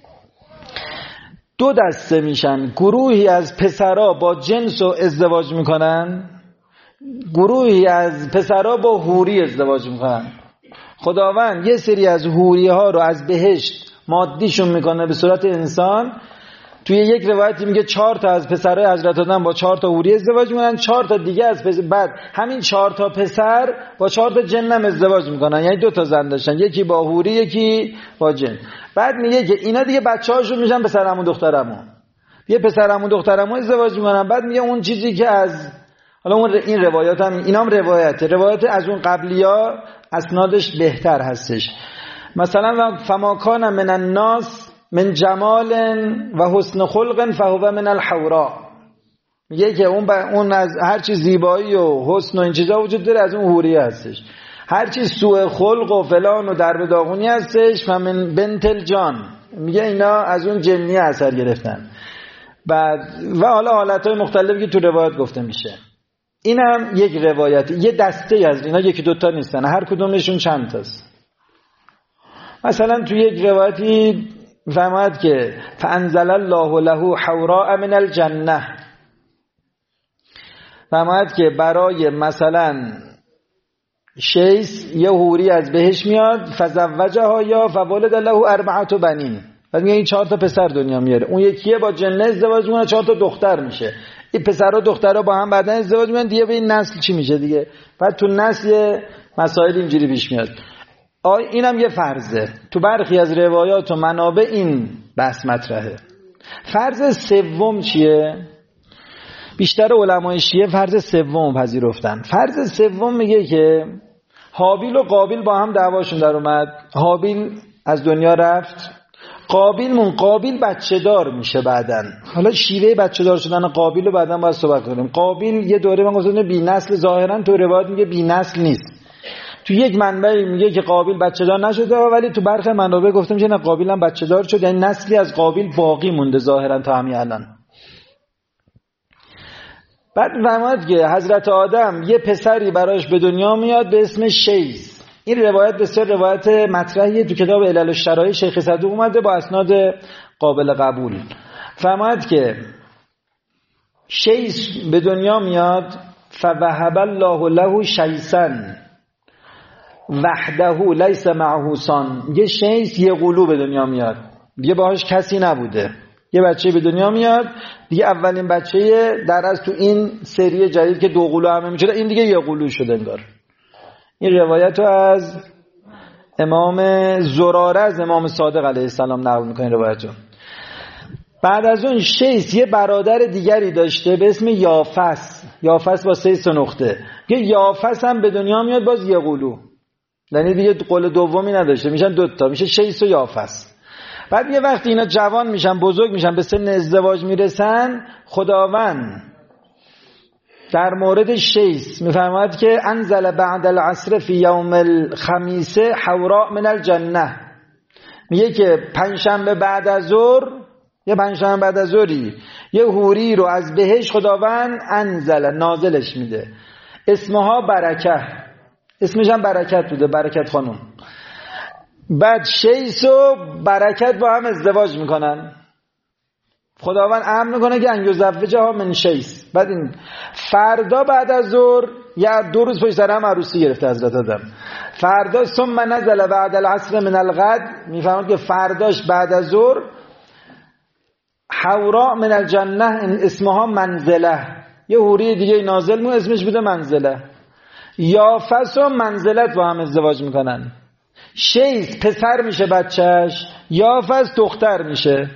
دو دسته میشن، گروهی از پسرا با جنس و ازدواج میکنن، گروهی از پسرا با حوری ازدواج میکنن. خداوند یه سری از حوری ها رو از بهشت مادیشون میکنه به صورت انسان. توی یک روایتی میگه چهار تا از پسرای حضرت آدم با چهار تا حوری ازدواج میکنن، چهار تا دیگه از پسر، بعد همین چهار تا پسر با چهار تا جن هم ازدواج میکنن، یعنی دو تا زن داشتن، یکی با حوری یکی با جن. بعد میگه که اینا دیگه بچه‌هاشون میشن پسرمون دخترمون، یه پسرمون دخترمون ازدواج میکنن. بعد میگه اون چیزی که از حالا اون این روایات هم اینا هم روایت روایت از اون قبلیا اسنادش بهتر هستش. مثلا فما کان من الناس من جمال و حسن خلق فهو من الحوراء، میگه که اون اون از هر چی زیبایی و حسن و این چیزا وجود داره از اون حوریه هستش، هر چی سوء خلق و فلان و درب داغونی هستش فمن بنت الجان، میگه اینا از اون جنی اثر گرفتن. بعد و حالا حالتهای مختلفی که تو روایت گفته میشه. این هم یک روایت، یه دسته از اینا، یکی دوتا نیستن، هر کدومشون چند تاست. مثلا تو یک روایتی فرماید که فانزل الله له حوراء من الجنه، فرماید که برای مثلا شیس یه حوری از بهش میاد، فزوجها یا فولد له اربعه بنین، بعد میگه این چهار تا پسر دنیا میاره. اون یکیه با جنه ازدواج میکنه، چهار تا دختر میشه. این پسرها دخترها با هم بعدن ازدواج میکنن دیگه، به این نسل چی میشه دیگه؟ بعد تو نسل مسائل اینجوری پیش میاد. آ اینم یه فرضه، تو برخی از روایات و منابع این بحث مطرحه. فرض سوم چیه؟ بیشتر علمای شیعه فرض سوم پذیرفتن. فرض سوم میگه که هابیل و قابیل با هم دعواشون در اومد، هابیل از دنیا رفت، قابیل مون قابیل بچه دار میشه بعدن. حالا شیوه بچه دار شدن قابیل رو بعدن باید صحبت کنیم. قابیل یه دوره من گفتم بی نسل، ظاهرا تو روایت میگه بی نسل نیست، تو یک منبعی میگه که قابیل بچه دار نشده، ولی تو برخی منابع گفتم میشه نه قابیل هم بچه دار شد، یعنی نسلی از قابیل باقی مونده ظاهرا تا همین الان. بعد فرمود که حضرت آدم یه پسری براش به دنیا میاد به اسم شیس. این روایت بسیار روایت مطرحیه، تو کتاب علل الشرایع شیخ صدوق اومده با اسناد قابل قبول. فرمود که شیس به دنیا میاد، فوهب الله له شیسا وحده لیس معه سان. یه شیس یه قلو به دنیا میاد، دیگه باهاش کسی نبوده، یه بچه به دنیا میاد دیگه، اولین بچه در از تو این سری جدید که دو قلو همه میشده، این دیگه یه قلو شده انگار. این روایت رو از امام زراره از امام صادق علیه السلام نقل میکنه روایت رو. بعد از اون شیس یه برادر دیگری داشته به اسم یافس، یافس با سه سه نقطه، یه یافس هم به دنیا میاد باز یه قلو، یعنی دیگه قول دومی نداشته، میشن دوتا، میشه شیس و یافس. بعد یه وقتی اینا جوان میشن، بزرگ میشن، به سن ازدواج میرسن، خداوند در مورد شیس میفرماید که انزل بعد العصر فی یوم الخمیس حوراء من الجنه. میگه که پنجشنبه بعد از ظهر، یه پنجشنبه بعد از ظهری یه حوری رو از بهش خداوند انزل نازلش میده، اسمها برکه، اسمش هم برکت بوده، برکت خانم. بعد شیس و برکت با هم ازدواج میکنن، خداوند امر میکنه که ان یزوجها من شیس. بعد این فردا بعد از ظهر یا دو روز پشت سر هم عروسی گرفته حضرت آدم. فردا ثم نزل بعد العصر من الغد، میفهمند که فرداش بعد از ظهر حوراء من الجنه اسمها منزله، یه حوری دیگه نازل مون اسمش بوده منزله. یافس و منزلت با هم ازدواج میکنن، شیس پسر میشه بچهش، یافس دختر میشه،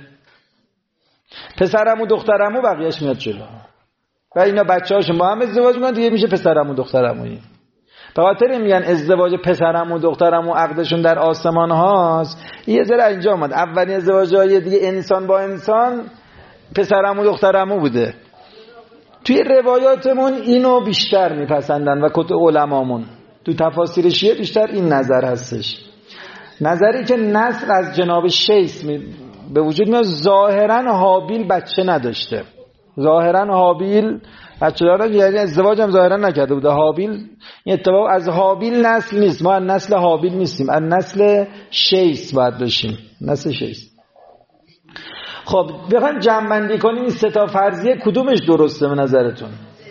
پسرمو دخترمو بقیهش میاد جلو و اینا بچه هاشون با هم ازدواج میکنن دیگه میشه پسرمو دخترمویی. به خاطر میگن ازدواج پسرمو دخترمو عقدشون در آسمان هاست. یه ذره اینجا اومد اولین ازدواج های دیگه انسان با انسان پسرمو دخترمو بوده. توی روایاتمون اینو بیشتر میپسندن و کتب علمامون تو تفاسیر شیعه بیشتر این نظر هستش، نظری که نسل از جناب شیس می به وجود میاد. ظاهرا هابیل بچه نداشته، ظاهرا هابیل بچه داره، یعنی ازدواج هم ظاهرا نکرده بوده. هابیل این اتفاق از هابیل نسل نیست، ما از نسل هابیل نیستیم، از نسل شیس باید باشیم، نسل شیس. خب بخوایم جمع بندی کنیم این سه تا فرضیه کدومش درسته به نظرتون؟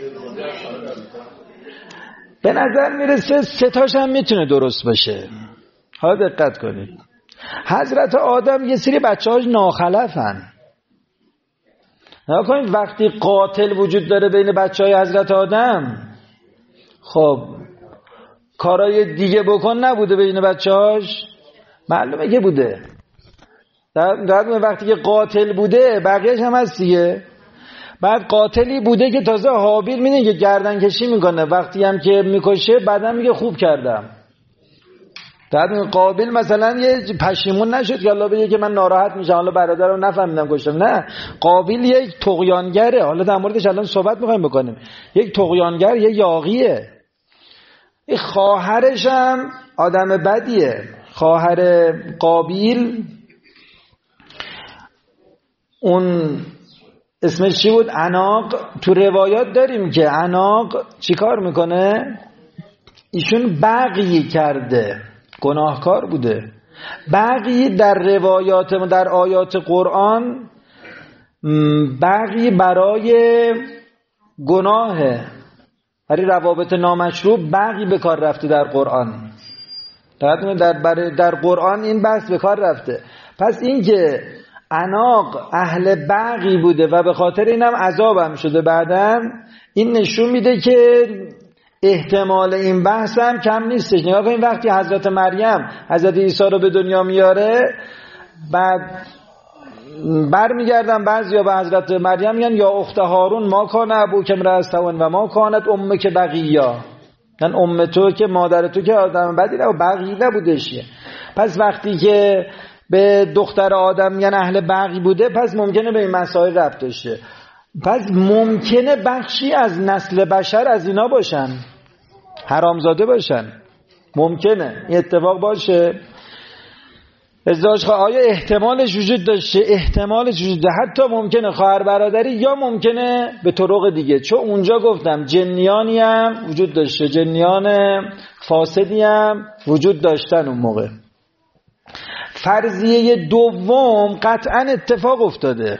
به نظر میرسه سه تاش هم میتونه درست باشه. حالا دقت کنید، حضرت آدم یه سری بچه‌هاش ناخلفن. نگاه کنید وقتی قاتل وجود داره بین بچه‌های حضرت آدم، خب کارهای دیگه بکن نبوده بین بچه‌هاش؟ معلومه که بوده. در وقتی که قاتل بوده بقیه‌اش هم هست دیگه. بعد قاتلی بوده که تازه هابیل می‌بینه که گردن کشی میکنه، وقتی هم که میکشه بعدم میگه خوب کردم. در قابل مثلا یه پشیمون نشد که الله بگه که من ناراحت میشم حالا برادرم نفهمیدم کشتم، نه، قابل یک طغیانگره. حالا در موردش الان صحبت می‌خوایم بکنیم. یک طغیانگر، یه یاغیه. این خواهرش هم آدم بدیه، خواهر قابیل، اون اسمش چی بود؟ عناق. تو روایات داریم که عناق چیکار میکنه؟ ایشون بغی کرده، گناهکار بوده. بقی در روایات و در آیات قرآن بقی برای گناهه، برای روابط نامشروع بقی به کار رفته در قرآن. در, در قرآن این بحث به کار رفته. پس این که عناق اهل بقی بوده و به خاطر اینم عذاب هم شده بعداً، این نشون میده که احتمال این بحث هم کم نیستش. نگاه کنید وقتی حضرت مریم حضرت عیسی رو به دنیا میاره، بعد برمیگردن بعضیا به حضرت مریم میگن یا اخت هارون ما کان ابوک امرأ سوء و ما کانت امک بغیا، یعنی ام تو که مادر تو که آدم بدی نه و بغی نبودش. پس وقتی که به دختر آدم میگن اهل بغی بوده، پس ممکنه به این مسائل ربط داشته. پس ممکنه بخشی از نسل بشر از اینا باشن، حرامزاده باشن، ممکنه این اتفاق باشه. ازدواج خواهر آیا احتمالش وجود داشته؟ احتمالش وجود داشته، حتی ممکنه خواهر برادری یا ممکنه به طرق دیگه، چون اونجا گفتم جنیانی هم وجود داشته، جنیان فاسدی هم وجود داشتن اون موقع. فرضیه دوم قطعا اتفاق افتاده،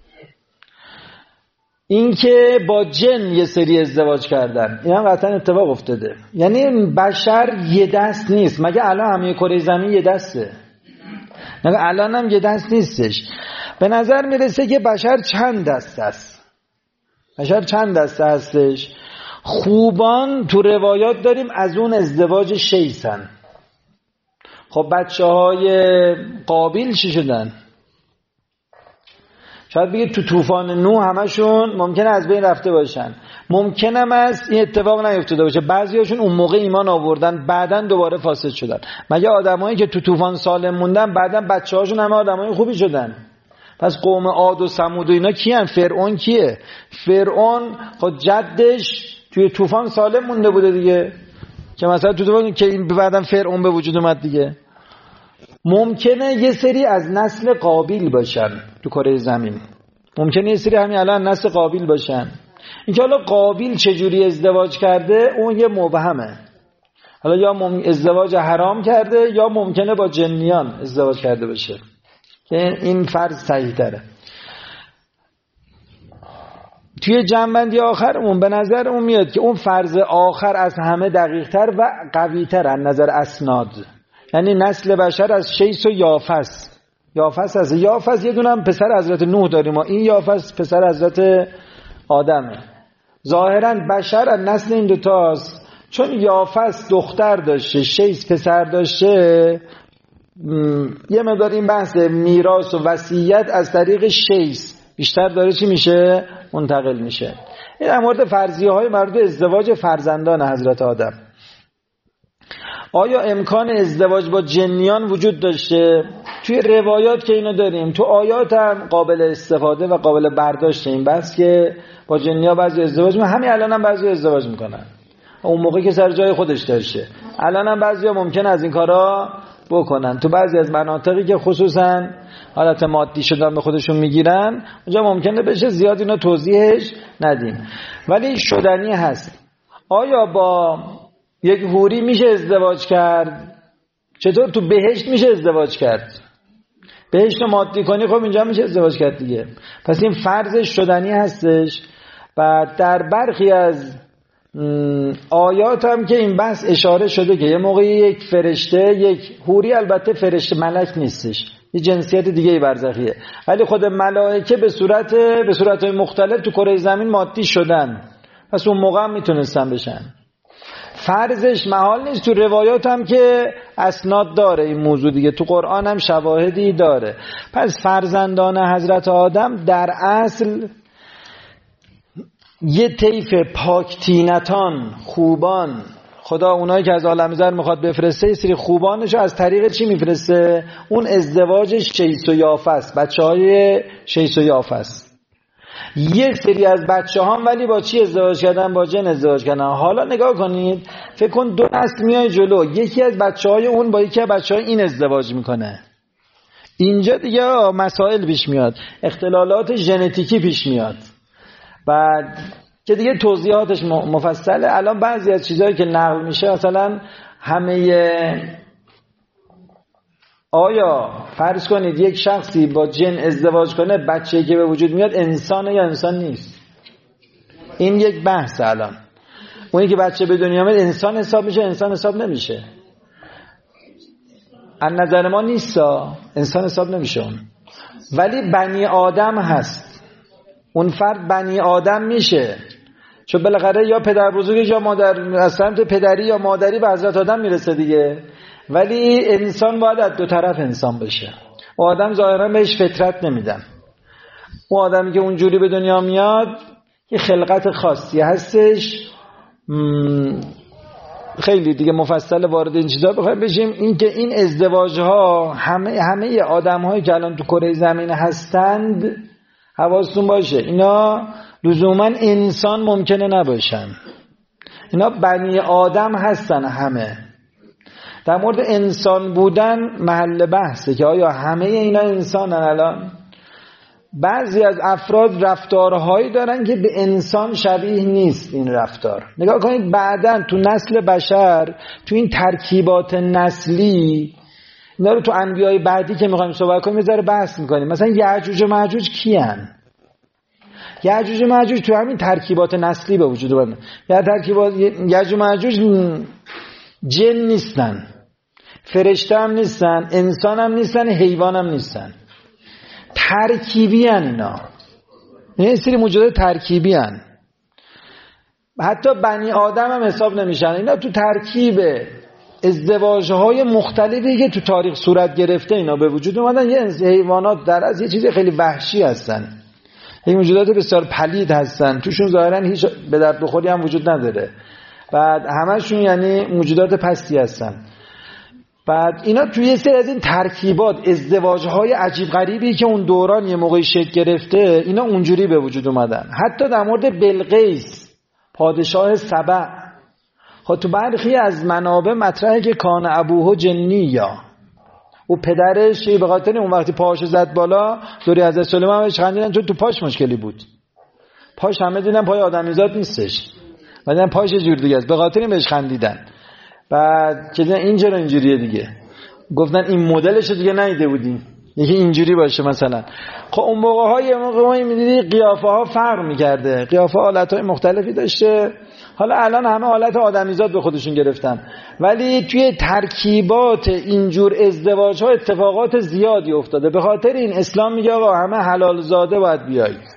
این که با جن یه سری ازدواج کردن، این هم قطعا اتفاق افتاده. یعنی بشر یه دست نیست، مگه الان همه کره زمین یه دسته؟ مگه الان هم یه دست نیستش؟ به نظر میرسه که بشر چند دست است. بشر چند دسته هستش. خوبان تو روایات داریم از اون ازدواج شیسن. خب بچه های قابیل چی شدن؟ شاید بگید تو طوفان نوح همشون ممکنه از بین رفته باشن، ممکنم است این اتفاق نیفتاده باشه، بعضیاشون اون موقع ایمان آوردن بعداً دوباره فاسد شدن. مگه آدمایی که تو طوفان سالم موندن بعداً بچه‌هاشون همه آدمای خوبی شدن؟ پس قوم عاد و ثمود و اینا کیان؟ فرعون کیه؟ فرعون خود جدش توی طوفان سالم مونده بوده دیگه، که مثلا تو طوفان که این بعداً فرعون به وجود اومد دیگه. ممکنه یه سری از نسل قابیل باشن تو کره زمین، ممکنه یه سری همین الان نسل قابیل باشن. اینکه حالا قابیل چجوری ازدواج کرده اون یه مبهمه. حالا یا مم... ازدواج حرام کرده یا ممکنه با جنیان ازدواج کرده باشه، که این فرض صحیح تره. توی جنبندی آخرمون به نظرمون میاد که اون فرض آخر از همه دقیق تر و قوی تر از نظر اسناد. یعنی نسل بشر از شیس و یافس. یافس از یافس یه دونم پسر حضرت نوح داریم و این یافس پسر حضرت آدمه. ظاهرا بشر از نسل این دوتاست، چون یافس دختر داشته شیس پسر داشته. یه مقدار این بحث میراث و وصیت از طریق شیس بیشتر داره چی میشه؟ منتقل میشه. این در مورد فرضیه های مربوط به ازدواج فرزندان حضرت آدم. آیا امکان ازدواج با جنیان وجود داشته؟ توی روایات که اینو داریم، تو آیات هم قابل استفاده و قابل برداشت این بحث که با جنیا بعضی ازدواج میکنن. همین الان هم بعضی ازدواج میکنن، اون موقع که سر جای خودش داشته. الان هم بعضی ها ممکن از این کارا بکنن. تو بعضی از مناطقی که خصوصا حالت مادی شدن به خودشون میگیرن، اونجا ممکنه بشه زیاد اینا توضیحش ندیم، ولی شدنی هست. آیا با یک حوری میشه ازدواج کرد؟ چطور تو بهشت میشه ازدواج کرد؟ بهشت رو مادی کنی، خب اینجا میشه ازدواج کرد دیگه. پس این فرضش شدنی هستش. و در برخی از آیات هم که این بحث اشاره شده که یه موقعی یک فرشته، یک حوری، البته فرشته ملک نیستش، یه جنسیت دیگه ای برزخیه، ولی خود ملائکه به صورت به صورت‌های مختلف تو کره زمین مادی شدن، پس اون موقع هم میتونستن بشن. فرضش محال نیست. تو روایات هم که اسناد داره این موضوع دیگه، تو قرآن هم شواهدی داره. پس فرزندان حضرت آدم در اصل یه طیف پاکتینتان، خوبان، خدا اونایی که از عالم زر میخواد بفرسته یه سری خوبانشو از طریق چی میفرسته؟ اون ازدواج شیس و یافس، بچه های شیس و یافس. یه سری از بچه هم ولی با چی ازدواج کردن؟ با جن ازدواج کردن. حالا نگاه کنید، فکر کن دو نسل میای جلو، یکی از بچه های اون با یکی از بچه های این ازدواج میکنه. اینجا دیگه مسائل پیش میاد، اختلالات ژنتیکی پیش میاد، بعد که دیگه توضیحاتش مفصله. الان بعضی از چیزهایی که نقل میشه، مثلا همه آیا فرض کنید یک شخصی با جن ازدواج کنه، بچه‌ای که به وجود میاد انسانه یا انسان نیست؟ این یک بحث. الان اونی که بچه به دنیا میاد انسان حساب میشه، انسان حساب نمیشه. از نظر ما نیستا، انسان حساب نمیشه اون، ولی بنی آدم هست. اون فرد بنی آدم میشه، چون بالاخره یا پدر بزرگش یا مادر از سمت پدری یا مادری به حضرت آدم میرسه دیگه. ولی انسان باید از دو طرف انسان بشه. و آدم ظاهرا بهش فطرت نمیدن. اون آدمی که اونجوری به دنیا میاد یه خلقت خاصی هستش. خیلی دیگه مفصل وارد این چیزا بخوایم بشیم، این که این ازدواج ها همه همه آدم هایی که الان تو کره زمین هستند، حواستون باشه اینا لزوما انسان ممکنه نباشن، اینا بنی آدم هستن. همه در مورد انسان بودن محل بحثه که آیا همه اینا انسانن. الان بعضی از افراد رفتارهایی دارن که به انسان شبیه نیست. این رفتار نگاه کنید بعداً تو نسل بشر، تو این ترکیبات نسلی، اینا رو تو انبیای بعدی که میخوایم صحبت کنیم یه ذره بحث میکنیم. مثلا یعجوج و معجوج کیان؟ یعجوج و معجوج تو همین ترکیبات نسلی به وجود اومدن. یا ترکیبات یعجوج و معجوج جن نیستن، فرشته هم نیستن، انسان هم نیستن، حیوان هم نیستن، ترکیبی هن. اینا این سری موجودات ترکیبی هن. حتی بنی آدم هم حساب نمیشن. اینا تو ترکیب ازدواجهای مختلفی که تو تاریخ صورت گرفته اینا به وجود اومدن. یه حیوانات در از یه چیز خیلی وحشی هستن، این موجودات بسیار پلید هستن، توشون ظاهرا هیچ به درد بخوری هم وجود نداره. بعد همشون یعنی موجودات پستی هستن. بعد اینا توی یه سری از این ترکیبات ازدواجهای عجیب غریبی که اون دوران یه موقعی شکل گرفته، اینا اونجوری به وجود اومدن. حتی در مورد بلقیس پادشاه سبع، خب تو برخی از منابع مطرحه که کان ابوه جنیه، او پدرش به خاطر اون وقتی پاهاشو زد بالا دوری حضرت سلیمان بهش خندیدن، چون تو پاش مشکلی بود. پاش همه دیدن پای آدمیزاد نیستش، ولی پاش یه جور دیگه است، به خاطر این بهش خندیدن. بعد که اینجا رو اینجوریه دیگه، گفتن این مدلش رو دیگه ندیده بودیم، یکی اینجوری باشه مثلا. خب اون موقع های موقع می‌دیدی قیافه ها فرق می‌کرده، قیافه حالت‌های مختلفی داشته. حالا الان همه حالت آدمیزاد به خودشون گرفتن، ولی توی ترکیبات اینجور ازدواج‌ها اتفاقات زیادی افتاده. به خاطر این اسلام میگه آقا همه حلال زاده باید بیایید.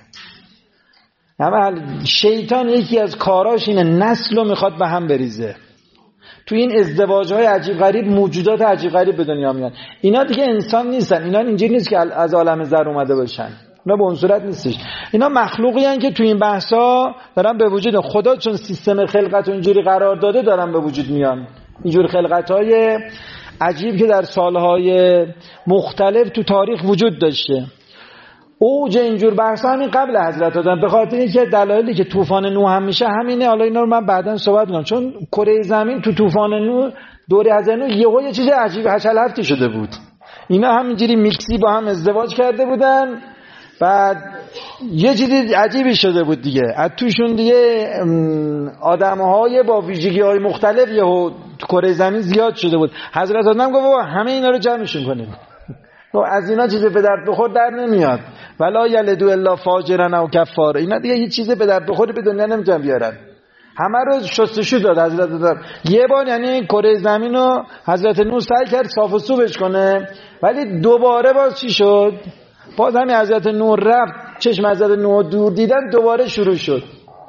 همه حل... شیطان یکی از کاراش اینه نسل رو میخواد به هم بریزه. تو این ازدواج‌های عجیب غریب موجودات عجیب غریب به دنیا میان. اینا دیگه انسان نیستن، اینا اینجوری نیست که از عالم زر اومده باشن، اینا به اون صورت نیستش. اینا مخلوقی هستن که تو این بحثا دارن به وجود، خدا چون سیستم خلقت اینجوری قرار داده دارن به وجود میان. اینجور خلقت‌های عجیب که در سالهای مختلف تو تاریخ وجود داشته. اوج اینجور بحثا همین قبل حضرت آدم، به خاطر اینکه دلایلی که طوفان نوح هم میشه همینه. حالا اینا رو من بعداً صحبت می‌کنم، چون کره زمین تو طوفان نوح دوره حضرت نوح یهو یه چیز عجیب هچل هفتی شده بود. اینا همینجوری میکسی با هم ازدواج کرده بودن، بعد یه چیز عجیبی شده بود دیگه، از توشون دیگه آدم‌های با ویژگی‌های مختلف یهو تو کره زمین زیاد شده بود. حضرت آدم گفت بابا همه اینا رو جمعشون کنیم، و از اینا چیزی به درد بخور در نمیاد. ولا یلدو الا فاجرا او کفار، اینا دیگه هیچ چیزی به درد بخوری به دنیا نمیتونن بیارن. همه رو شستشو داد حضرت آدم. یه بار یعنی کره زمین رو حضرت نوح سعی کرد صاف و صوبش کنه، ولی دوباره باز چی شد؟ باز همین حضرت نوح رفت، چشم حضرت نوح دور دیدن، دوباره شروع شد.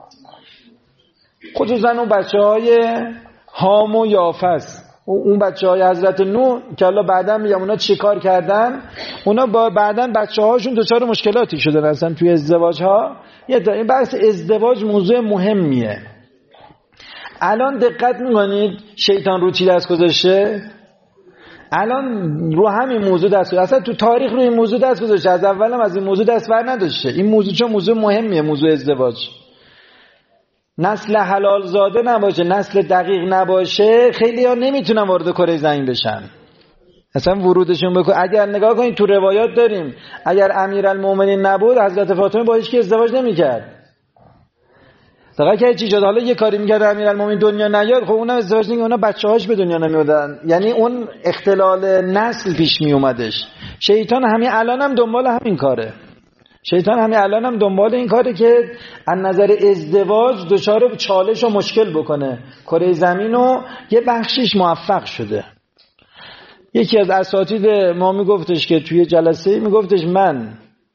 خصوصا اون بچه‌های حام و یافس، اون بچه‌های حضرت نوح که الله بعداً میگم اونا چی کار کردن، اونا با بعداً بچه‌هاشون دچار مشکلاتی شدن اصلا توی ازدواج‌ها. یه این بحث ازدواج موضوع مهمیه. الان دقت می‌کنید شیطان رو چی دست گذاشته؟ الان رو همین موضوع دست گذاشته. اصلا تو تاریخ رو این موضوع دست گذاشته، از اولم از این موضوع دست بر نداشته. این موضوع چون موضوع مهمیه، موضوع ازدواج. نسل حلال زاده نباشه، نسل دقیق نباشه، خیلی ها نمیتونن وارد کره زمین بشن، اصلا ورودشون بکن. اگر نگاه کنید تو روایات داریم اگر امیرالمومنین نبود حضرت فاطمه با هیچ کی ازدواج نمیکرد. فقط که چی شد حالا یه کاری می‌کرد امیرالمومنین دنیا نیاد، خب اونم ازدواج نمی‌کنه، اونا بچه‌هاش به دنیا نمیادن، یعنی اون اختلال نسل پیش می اومدش. شیطان همین الانم هم دنبال همین کاره. شیطان همین الانم هم دنبال این کاره که از نظر ازدواج دچار چالش و مشکل بکنه کره زمینو. یه بخشیش موفق شده. یکی از اساتید ما میگفتش که توی جلسه میگفتش من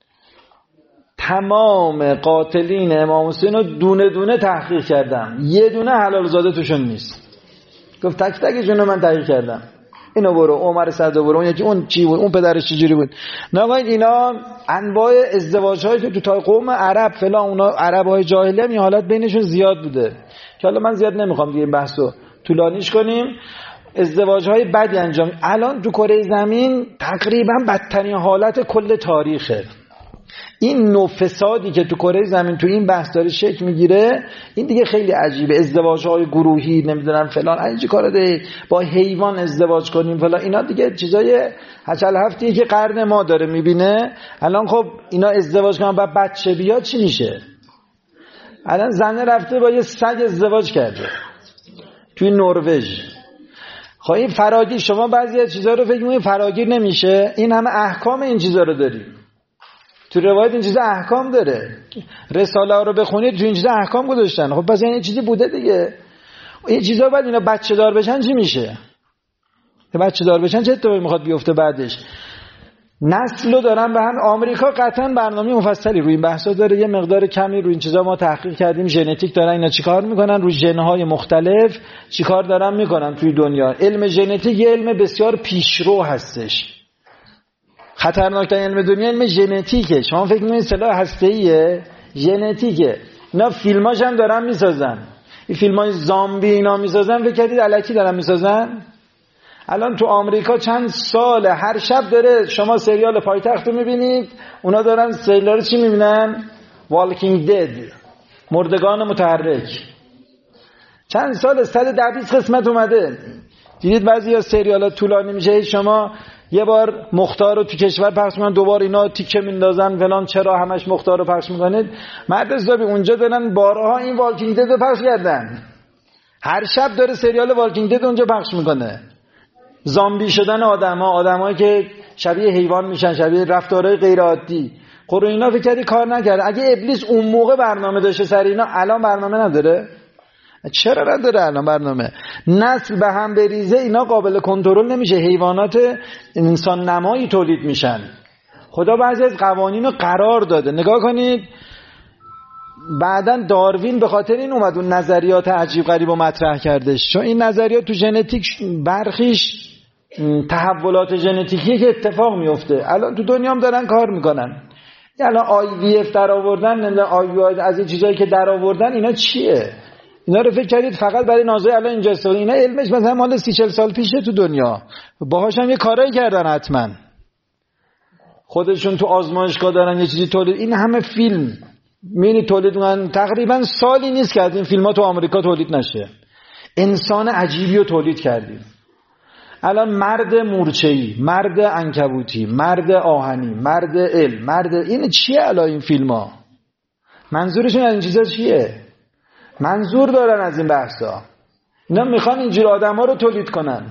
تمام قاتلین امام حسین رو دونه دونه تحقیق کردم، یه دونه حلال زاده توشون نیست. گفت تک تکشون رو من تحقیق کردم، اینو برو، عمر صدو برو، اون یکی اون چی بود، اون پدرش چجوری بود. نگاهید اینا انواع ازدواج‌هایی که تو تا قوم عرب فلان، اونا عرب‌های جاهلیه هم حالت بینشون زیاد بوده که حالا من زیاد نمیخوام دیگه بحثو طولانیش کنیم. ازدواج‌های بدی انجام الان تو کره زمین تقریبا بدترین حالت کل تاریخه. این نوع فسادی که تو کره زمین تو این بحث داره شکل میگیره، این دیگه خیلی عجیبه. ازدواج‌های گروهی نمیدونم فلان، اینجا کارا ده با حیوان ازدواج کنیم فلان، اینا دیگه چیزای هچل هفتیه که قرن ما داره میبینه. الان خب اینا ازدواج کنن بعد بچه بیاد چی میشه؟ الان زنه رفته با یه سگ ازدواج کرده توی نروژ. خب این فراگیر، شما بعضی از چیزا رو فکر می‌کنید فراگیر نمیشه، این همه احکام این چیزا رو داریم. تو روایت این چیزا احکام داره، رساله ها رو بخونید تو این چیزا احکام گذاشتن. خب پس این چیزی بوده دیگه. این چیزا بعد اینا بچه دار بشن چی میشه؟ بچه دار بشن چه اتفاقی میخواد بیفته بعدش؟ نسلو دارن به هم. آمریکا قطعا برنامه مفصلی روی این بحثا داره، یه مقدار کمی روی این چیزا ما تحقیق کردیم. ژنتیک دارن اینا چیکار میکنن، روی ژن‌های مختلف چیکار دارن میکنن توی دنیا. علم ژنتیک یه علم بسیار پیشرو هستش. خطرناکترین علم دنیا علم ژنتیکه. شما فکر می‌کنید سلاح هسته‌ایه؟ ژنتیکه. اینا فیلماش هم دارن میسازن، این فیلمای زامبی اینا میسازن، فکر کردید الکی دارن میسازن؟ الان تو آمریکا چند سال هر شب داره شما سریال پایتخت رو میبینید، اونا دارن سریال رو چی میبینن؟ والکینگ دد، مردگان متحرک. چند سال صد و بیست قسمت اومده. دیدید بعضی از سریالات طولانی میشه، شما یه بار مختار رو تو کشور پخش میکنن، دوبار اینا تیکه میندازن فلان، چرا همش مختار رو پخش میکنید؟ مرد حسابی اونجا دارن بارها این والکینگ دد رو پخش کردن، هر شب داره سریال والکینگ دد اونجا پخش میکنه. زامبی شدن آدما، آدمایی که شبیه حیوان میشن، شبیه رفتارهای غیر عادی. خب اینا فکر کردی کار نکرده؟ اگه ابلیس اون موقع برنامه داشته سر اینا، الان برنامه نداره؟ چرا نداره الان برنامه؟ نسل به هم بریزه، اینا قابل کنترل نمیشه، حیوانات انسان نمایی تولید میشن. خدا بعضی از قوانین رو قرار داده. نگاه کنید بعدن داروین به خاطر این اومد اون نظریات عجیب غریب رو مطرح کردش، چون این نظریات تو ژنتیک برخیش تحولات ژنتیکی که اتفاق میفته. الان تو دنیا هم دارن کار میکنن. الان آی وی اف در آوردن، نمیدونم آی وی آی از این چیزایی که در آوردن، اینا چیه؟ اینا رو فکر کردید فقط برای نازای الان اینجا استفاده؟ اینا علمش مثلا مال سی چهل سال پیشه تو دنیا، باهاش هم یه کارایی کردن حتما. خودشون تو آزمایشگاه دارن یه چیزی تولید. این همه فیلم مینی تولید می‌کنن، تقریبا سالی نیست که از این فیلم‌ها تو آمریکا تولید نشه. انسان عجیبی رو تولید کردیم. الان مرد مورچه‌ای، مرد عنکبوتی، مرد آهنی، مرد علم، مرد این چیه الان این فیلم‌ها؟ منظورشون از این چیزا چیه؟ منظور دارن از این بحثا. اینا میخوان اینجور آدم‌ها رو تولید کنن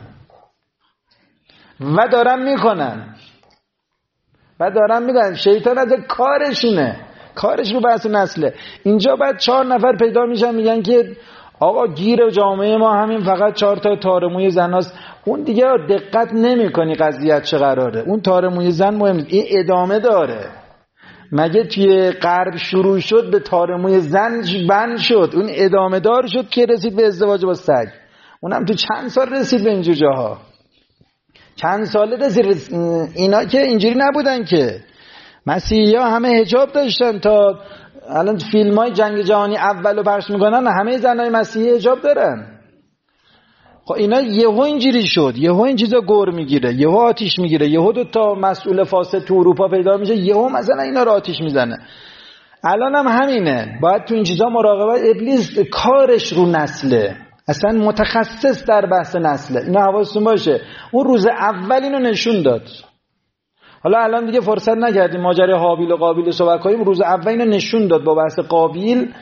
و دارن میکنن و دارن میکنن. شیطان از کارشونه، کارش رو بحث نسله. اینجا بعد چهار نفر پیدا میشن میگن که آقا گیر جامعه ما همین فقط چهار تا تارموی زناست. اون دیگه دقت نمیکنی قضیه چه قراره. اون تارموی زن مهم نیست، این ادامه داره. مگه توی غرب شروع شد به تارموی زن بند شد، اون ادامه دار شد که رسید به ازدواج با سگ. اونم تو چند سال رسید به اینجور جاها، چند ساله رسید. اینا که اینجوری نبودن که. مسیحی ها همه حجاب داشتن، تا الان فیلم های جنگ جهانی اولو پخش میکنن همه زنای مسیحی حجاب دارن. خب اینا یهو اینجوری شد، یهو این چیزا گور میگیره، یهو آتیش میگیره، یهو دو تا مسئول فاسد تو اروپا پیدا میشه، یهو مثلا اینا رو آتیش میزنه. الان هم همینه، باید تو این چیزا مراقبت. ابلیس کارش رو نسله، اصلا متخصص در بحث نسله. اینا حواستون باشه. اون روز اول اینو نشون داد. حالا الان دیگه فرصت نکردیم ماجرای هابیل و قابیل صحبت کنیم. روز اول اینو نشون داد با بحث قابیل.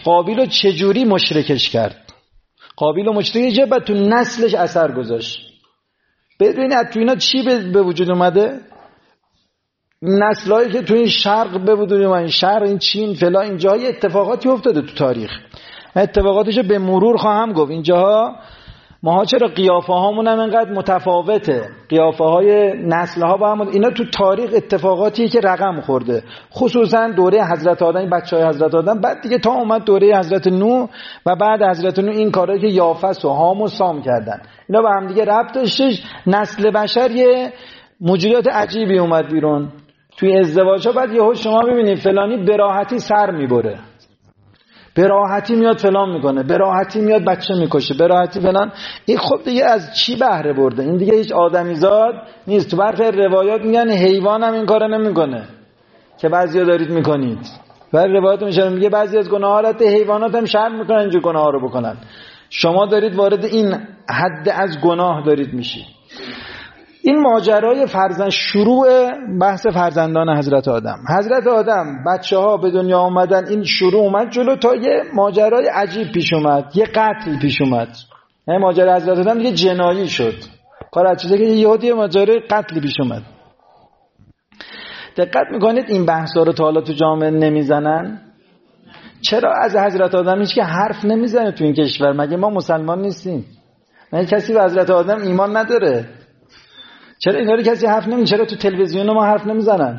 قابیل رو چجوری مشرکش کرد. قابیل و مشرکش بعد تو نسلش اثر گذاشت. ببینید تو اینا چی به وجود اومده؟ نسلایی که تو این شرق به وجود اومدن، شرق این چین فلان، اینجاهای اتفاقاتی افتاده تو تاریخ. من اتفاقاتش به مرور خواهم گفت. اینجاها ماها چرا قیافه هامون هم اینقدر متفاوته، قیافه های نسل ها با هم، اینا تو تاریخ اتفاقاتیه که رقم خورده، خصوصا دوره حضرت آدم، بچهای حضرت آدم، بعد دیگه تا اومد دوره حضرت نوح و بعد حضرت نوح این کارهایی که یافس و هام و سام کردن، اینا با هم دیگه ربط داشتش. نسل بشر یه موجودات عجیبی اومد بیرون توی ازدواج ها. بعد یهو شما ببینید فلانی به راحتی سر میبره، به راحتی میاد فلان میکنه، به راحتی میاد بچه میکشه، به راحتی فلان. این خب دیگه از چی بهره برده؟ این دیگه هیچ آدمیزاد نیست. تو برخی روایات میگن حیوان هم این کارو نمیکنه که بعضیا دارید میکنید. برای روایات میشه میگه بعضی از گناهات حیوانات هم شرم میکنن اینجور گناها رو بکنن، شما دارید وارد این حد از گناه دارید میشید. این ماجرای فرزند، شروع بحث فرزندان حضرت آدم. حضرت آدم بچه ها به دنیا آمدن، این شروع اومد جلو تا یه ماجرای عجیب پیش اومد، یه قتل پیش اومد. یعنی ماجرای حضرت آدم دیگه جنایی شد، کار عجیبه که یه ماجرای قتل پیش اومد. دقت میکنید این بحثا رو تا حالا تو جامعه نمیزنن؟ چرا از حضرت آدم هیچ که حرف نمیزنه تو این کشور؟ مگه ما مسلمان نیستیم؟ مگه کسی به حضرت آدم ایمان نداره؟ چرا اینا رو کسی حرف نمیزنه؟ چرا تو تلویزیون ما حرف نمیزنن؟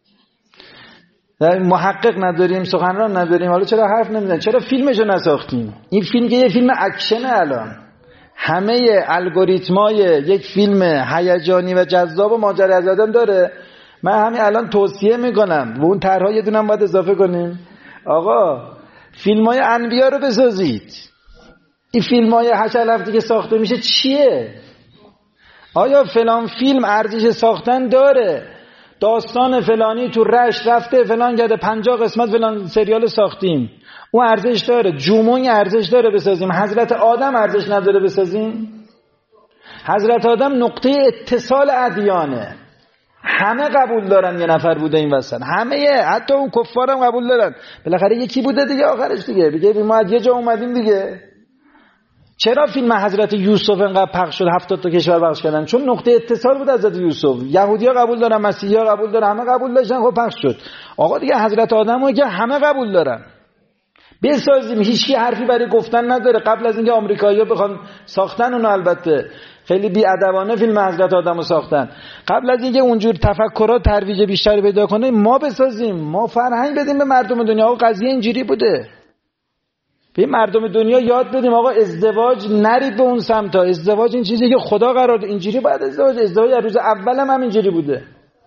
محقق نداریم، سخنران نداریم، حالا چرا حرف نمیزنن؟ چرا فیلمشو نساختیم؟ این فیلم که یه فیلم اکشنه، الان همه الگوریتمای یک فیلم هیجانی و جذاب و ماجرای از آدم داره. من همین الان توصیه میکنم و اون طرح‌ها یه دونم باید اضافه کنیم. آقا فیلمای انبیا رو بسازید. این فیلمای هشت هفته که ساخته میشه چیه؟ آیا فلان فیلم ارزش ساختن داره؟ داستان فلانی تو رشت رفته فلان گرده پنجاه قسمت فلان سریال ساختیم، اون ارزش داره؟ جومون ارزش داره بسازیم؟ حضرت آدم ارزش نداره بسازیم؟ حضرت آدم نقطه اتصال ادیانه، همه قبول دارن یه نفر بوده این وسط، همه، حتی اون کفارم قبول دارن. بالاخره یکی بوده دیگه آخرش دیگه، بگه ما از یه جا اومدیم دیگه. چرا فیلم حضرت یوسف انقدر پخش شد، هفتاد تا کشور پخش کردن؟ چون نقطه اتصال بود حضرت یوسف. یهودی‌ها قبول دارن، مسیحی‌ها قبول دارن، همه قبول داشتن، خب پخش شد. آقا دیگه حضرت آدمو که همه قبول دارن بسازیم، هیچکی حرفی برای گفتن نداره. قبل از اینکه آمریکایی‌ها بخوان ساختن اون، البته خیلی بی‌ادبانه فیلم حضرت آدمو ساختن، قبل از اینکه اونجور تفکرات ترویج بیشتری پیدا کنه ما بسازیم، ما فرهنگ بدیم به مردم دنیا. آقا قضیه اینجوری بوده، به مردم دنیا یاد بدیم آقا ازدواج نرید به اون سمتا، ازدواج این چیزی که خدا قرار داد اینجوری باید ازدواج. ازدواج از روز اول هم اینجوری بوده.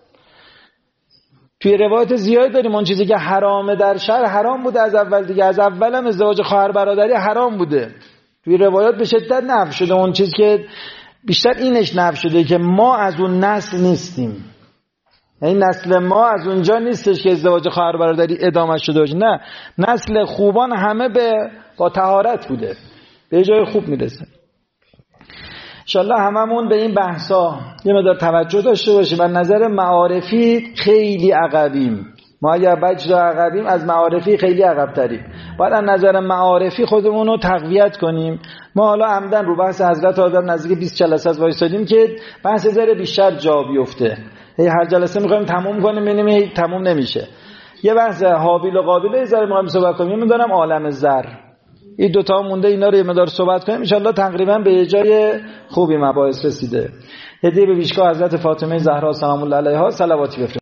توی روایت زیاد داریم اون چیزی که حرامه در شرع حرام بوده از اول دیگه، از اول هم ازدواج خواهر برادری حرام بوده. توی روایات به شدت نفی شده اون چیز که بیشتر اینش نفی شده که ما از اون نسل نیستیم، این نسل ما از اونجا نیستش که ازدواج خواهر برادری ادامه شده باشه. نه، نسل خوبان همه به با طهارت بوده، به جای خوب میرسه. انشالله هممون به این بحثا یه مقدار توجه داشته باشیم. از نظر معارفی خیلی عقبیم ما، اگر بجد عقبیم از معارفی خیلی عقب تریم. باید از نظر معارفی خودمون رو تقویت کنیم. ما حالا عمدن رو بحث حضرت آدم نزدیک بیست جلسه از وایسادیم که بحث ذره بیشتر جا بیفته. هی هر جلسه می‌خوایم تموم کنیم، می‌بینیم هی تموم نمیشه. یه بحث حابیل و قابیل یه ذره می‌خوایم صحبت کنیم. می‌دونم عالم زر این دو تا مونده، اینا رو یه مقدار صحبت کنیم. ان شاءالله تقریبا به یه جای خوبی مباحث رسیده. هدیه به پیشگاه حضرت فاطمه زهرا سلام الله علیها صلواتی بفرستید.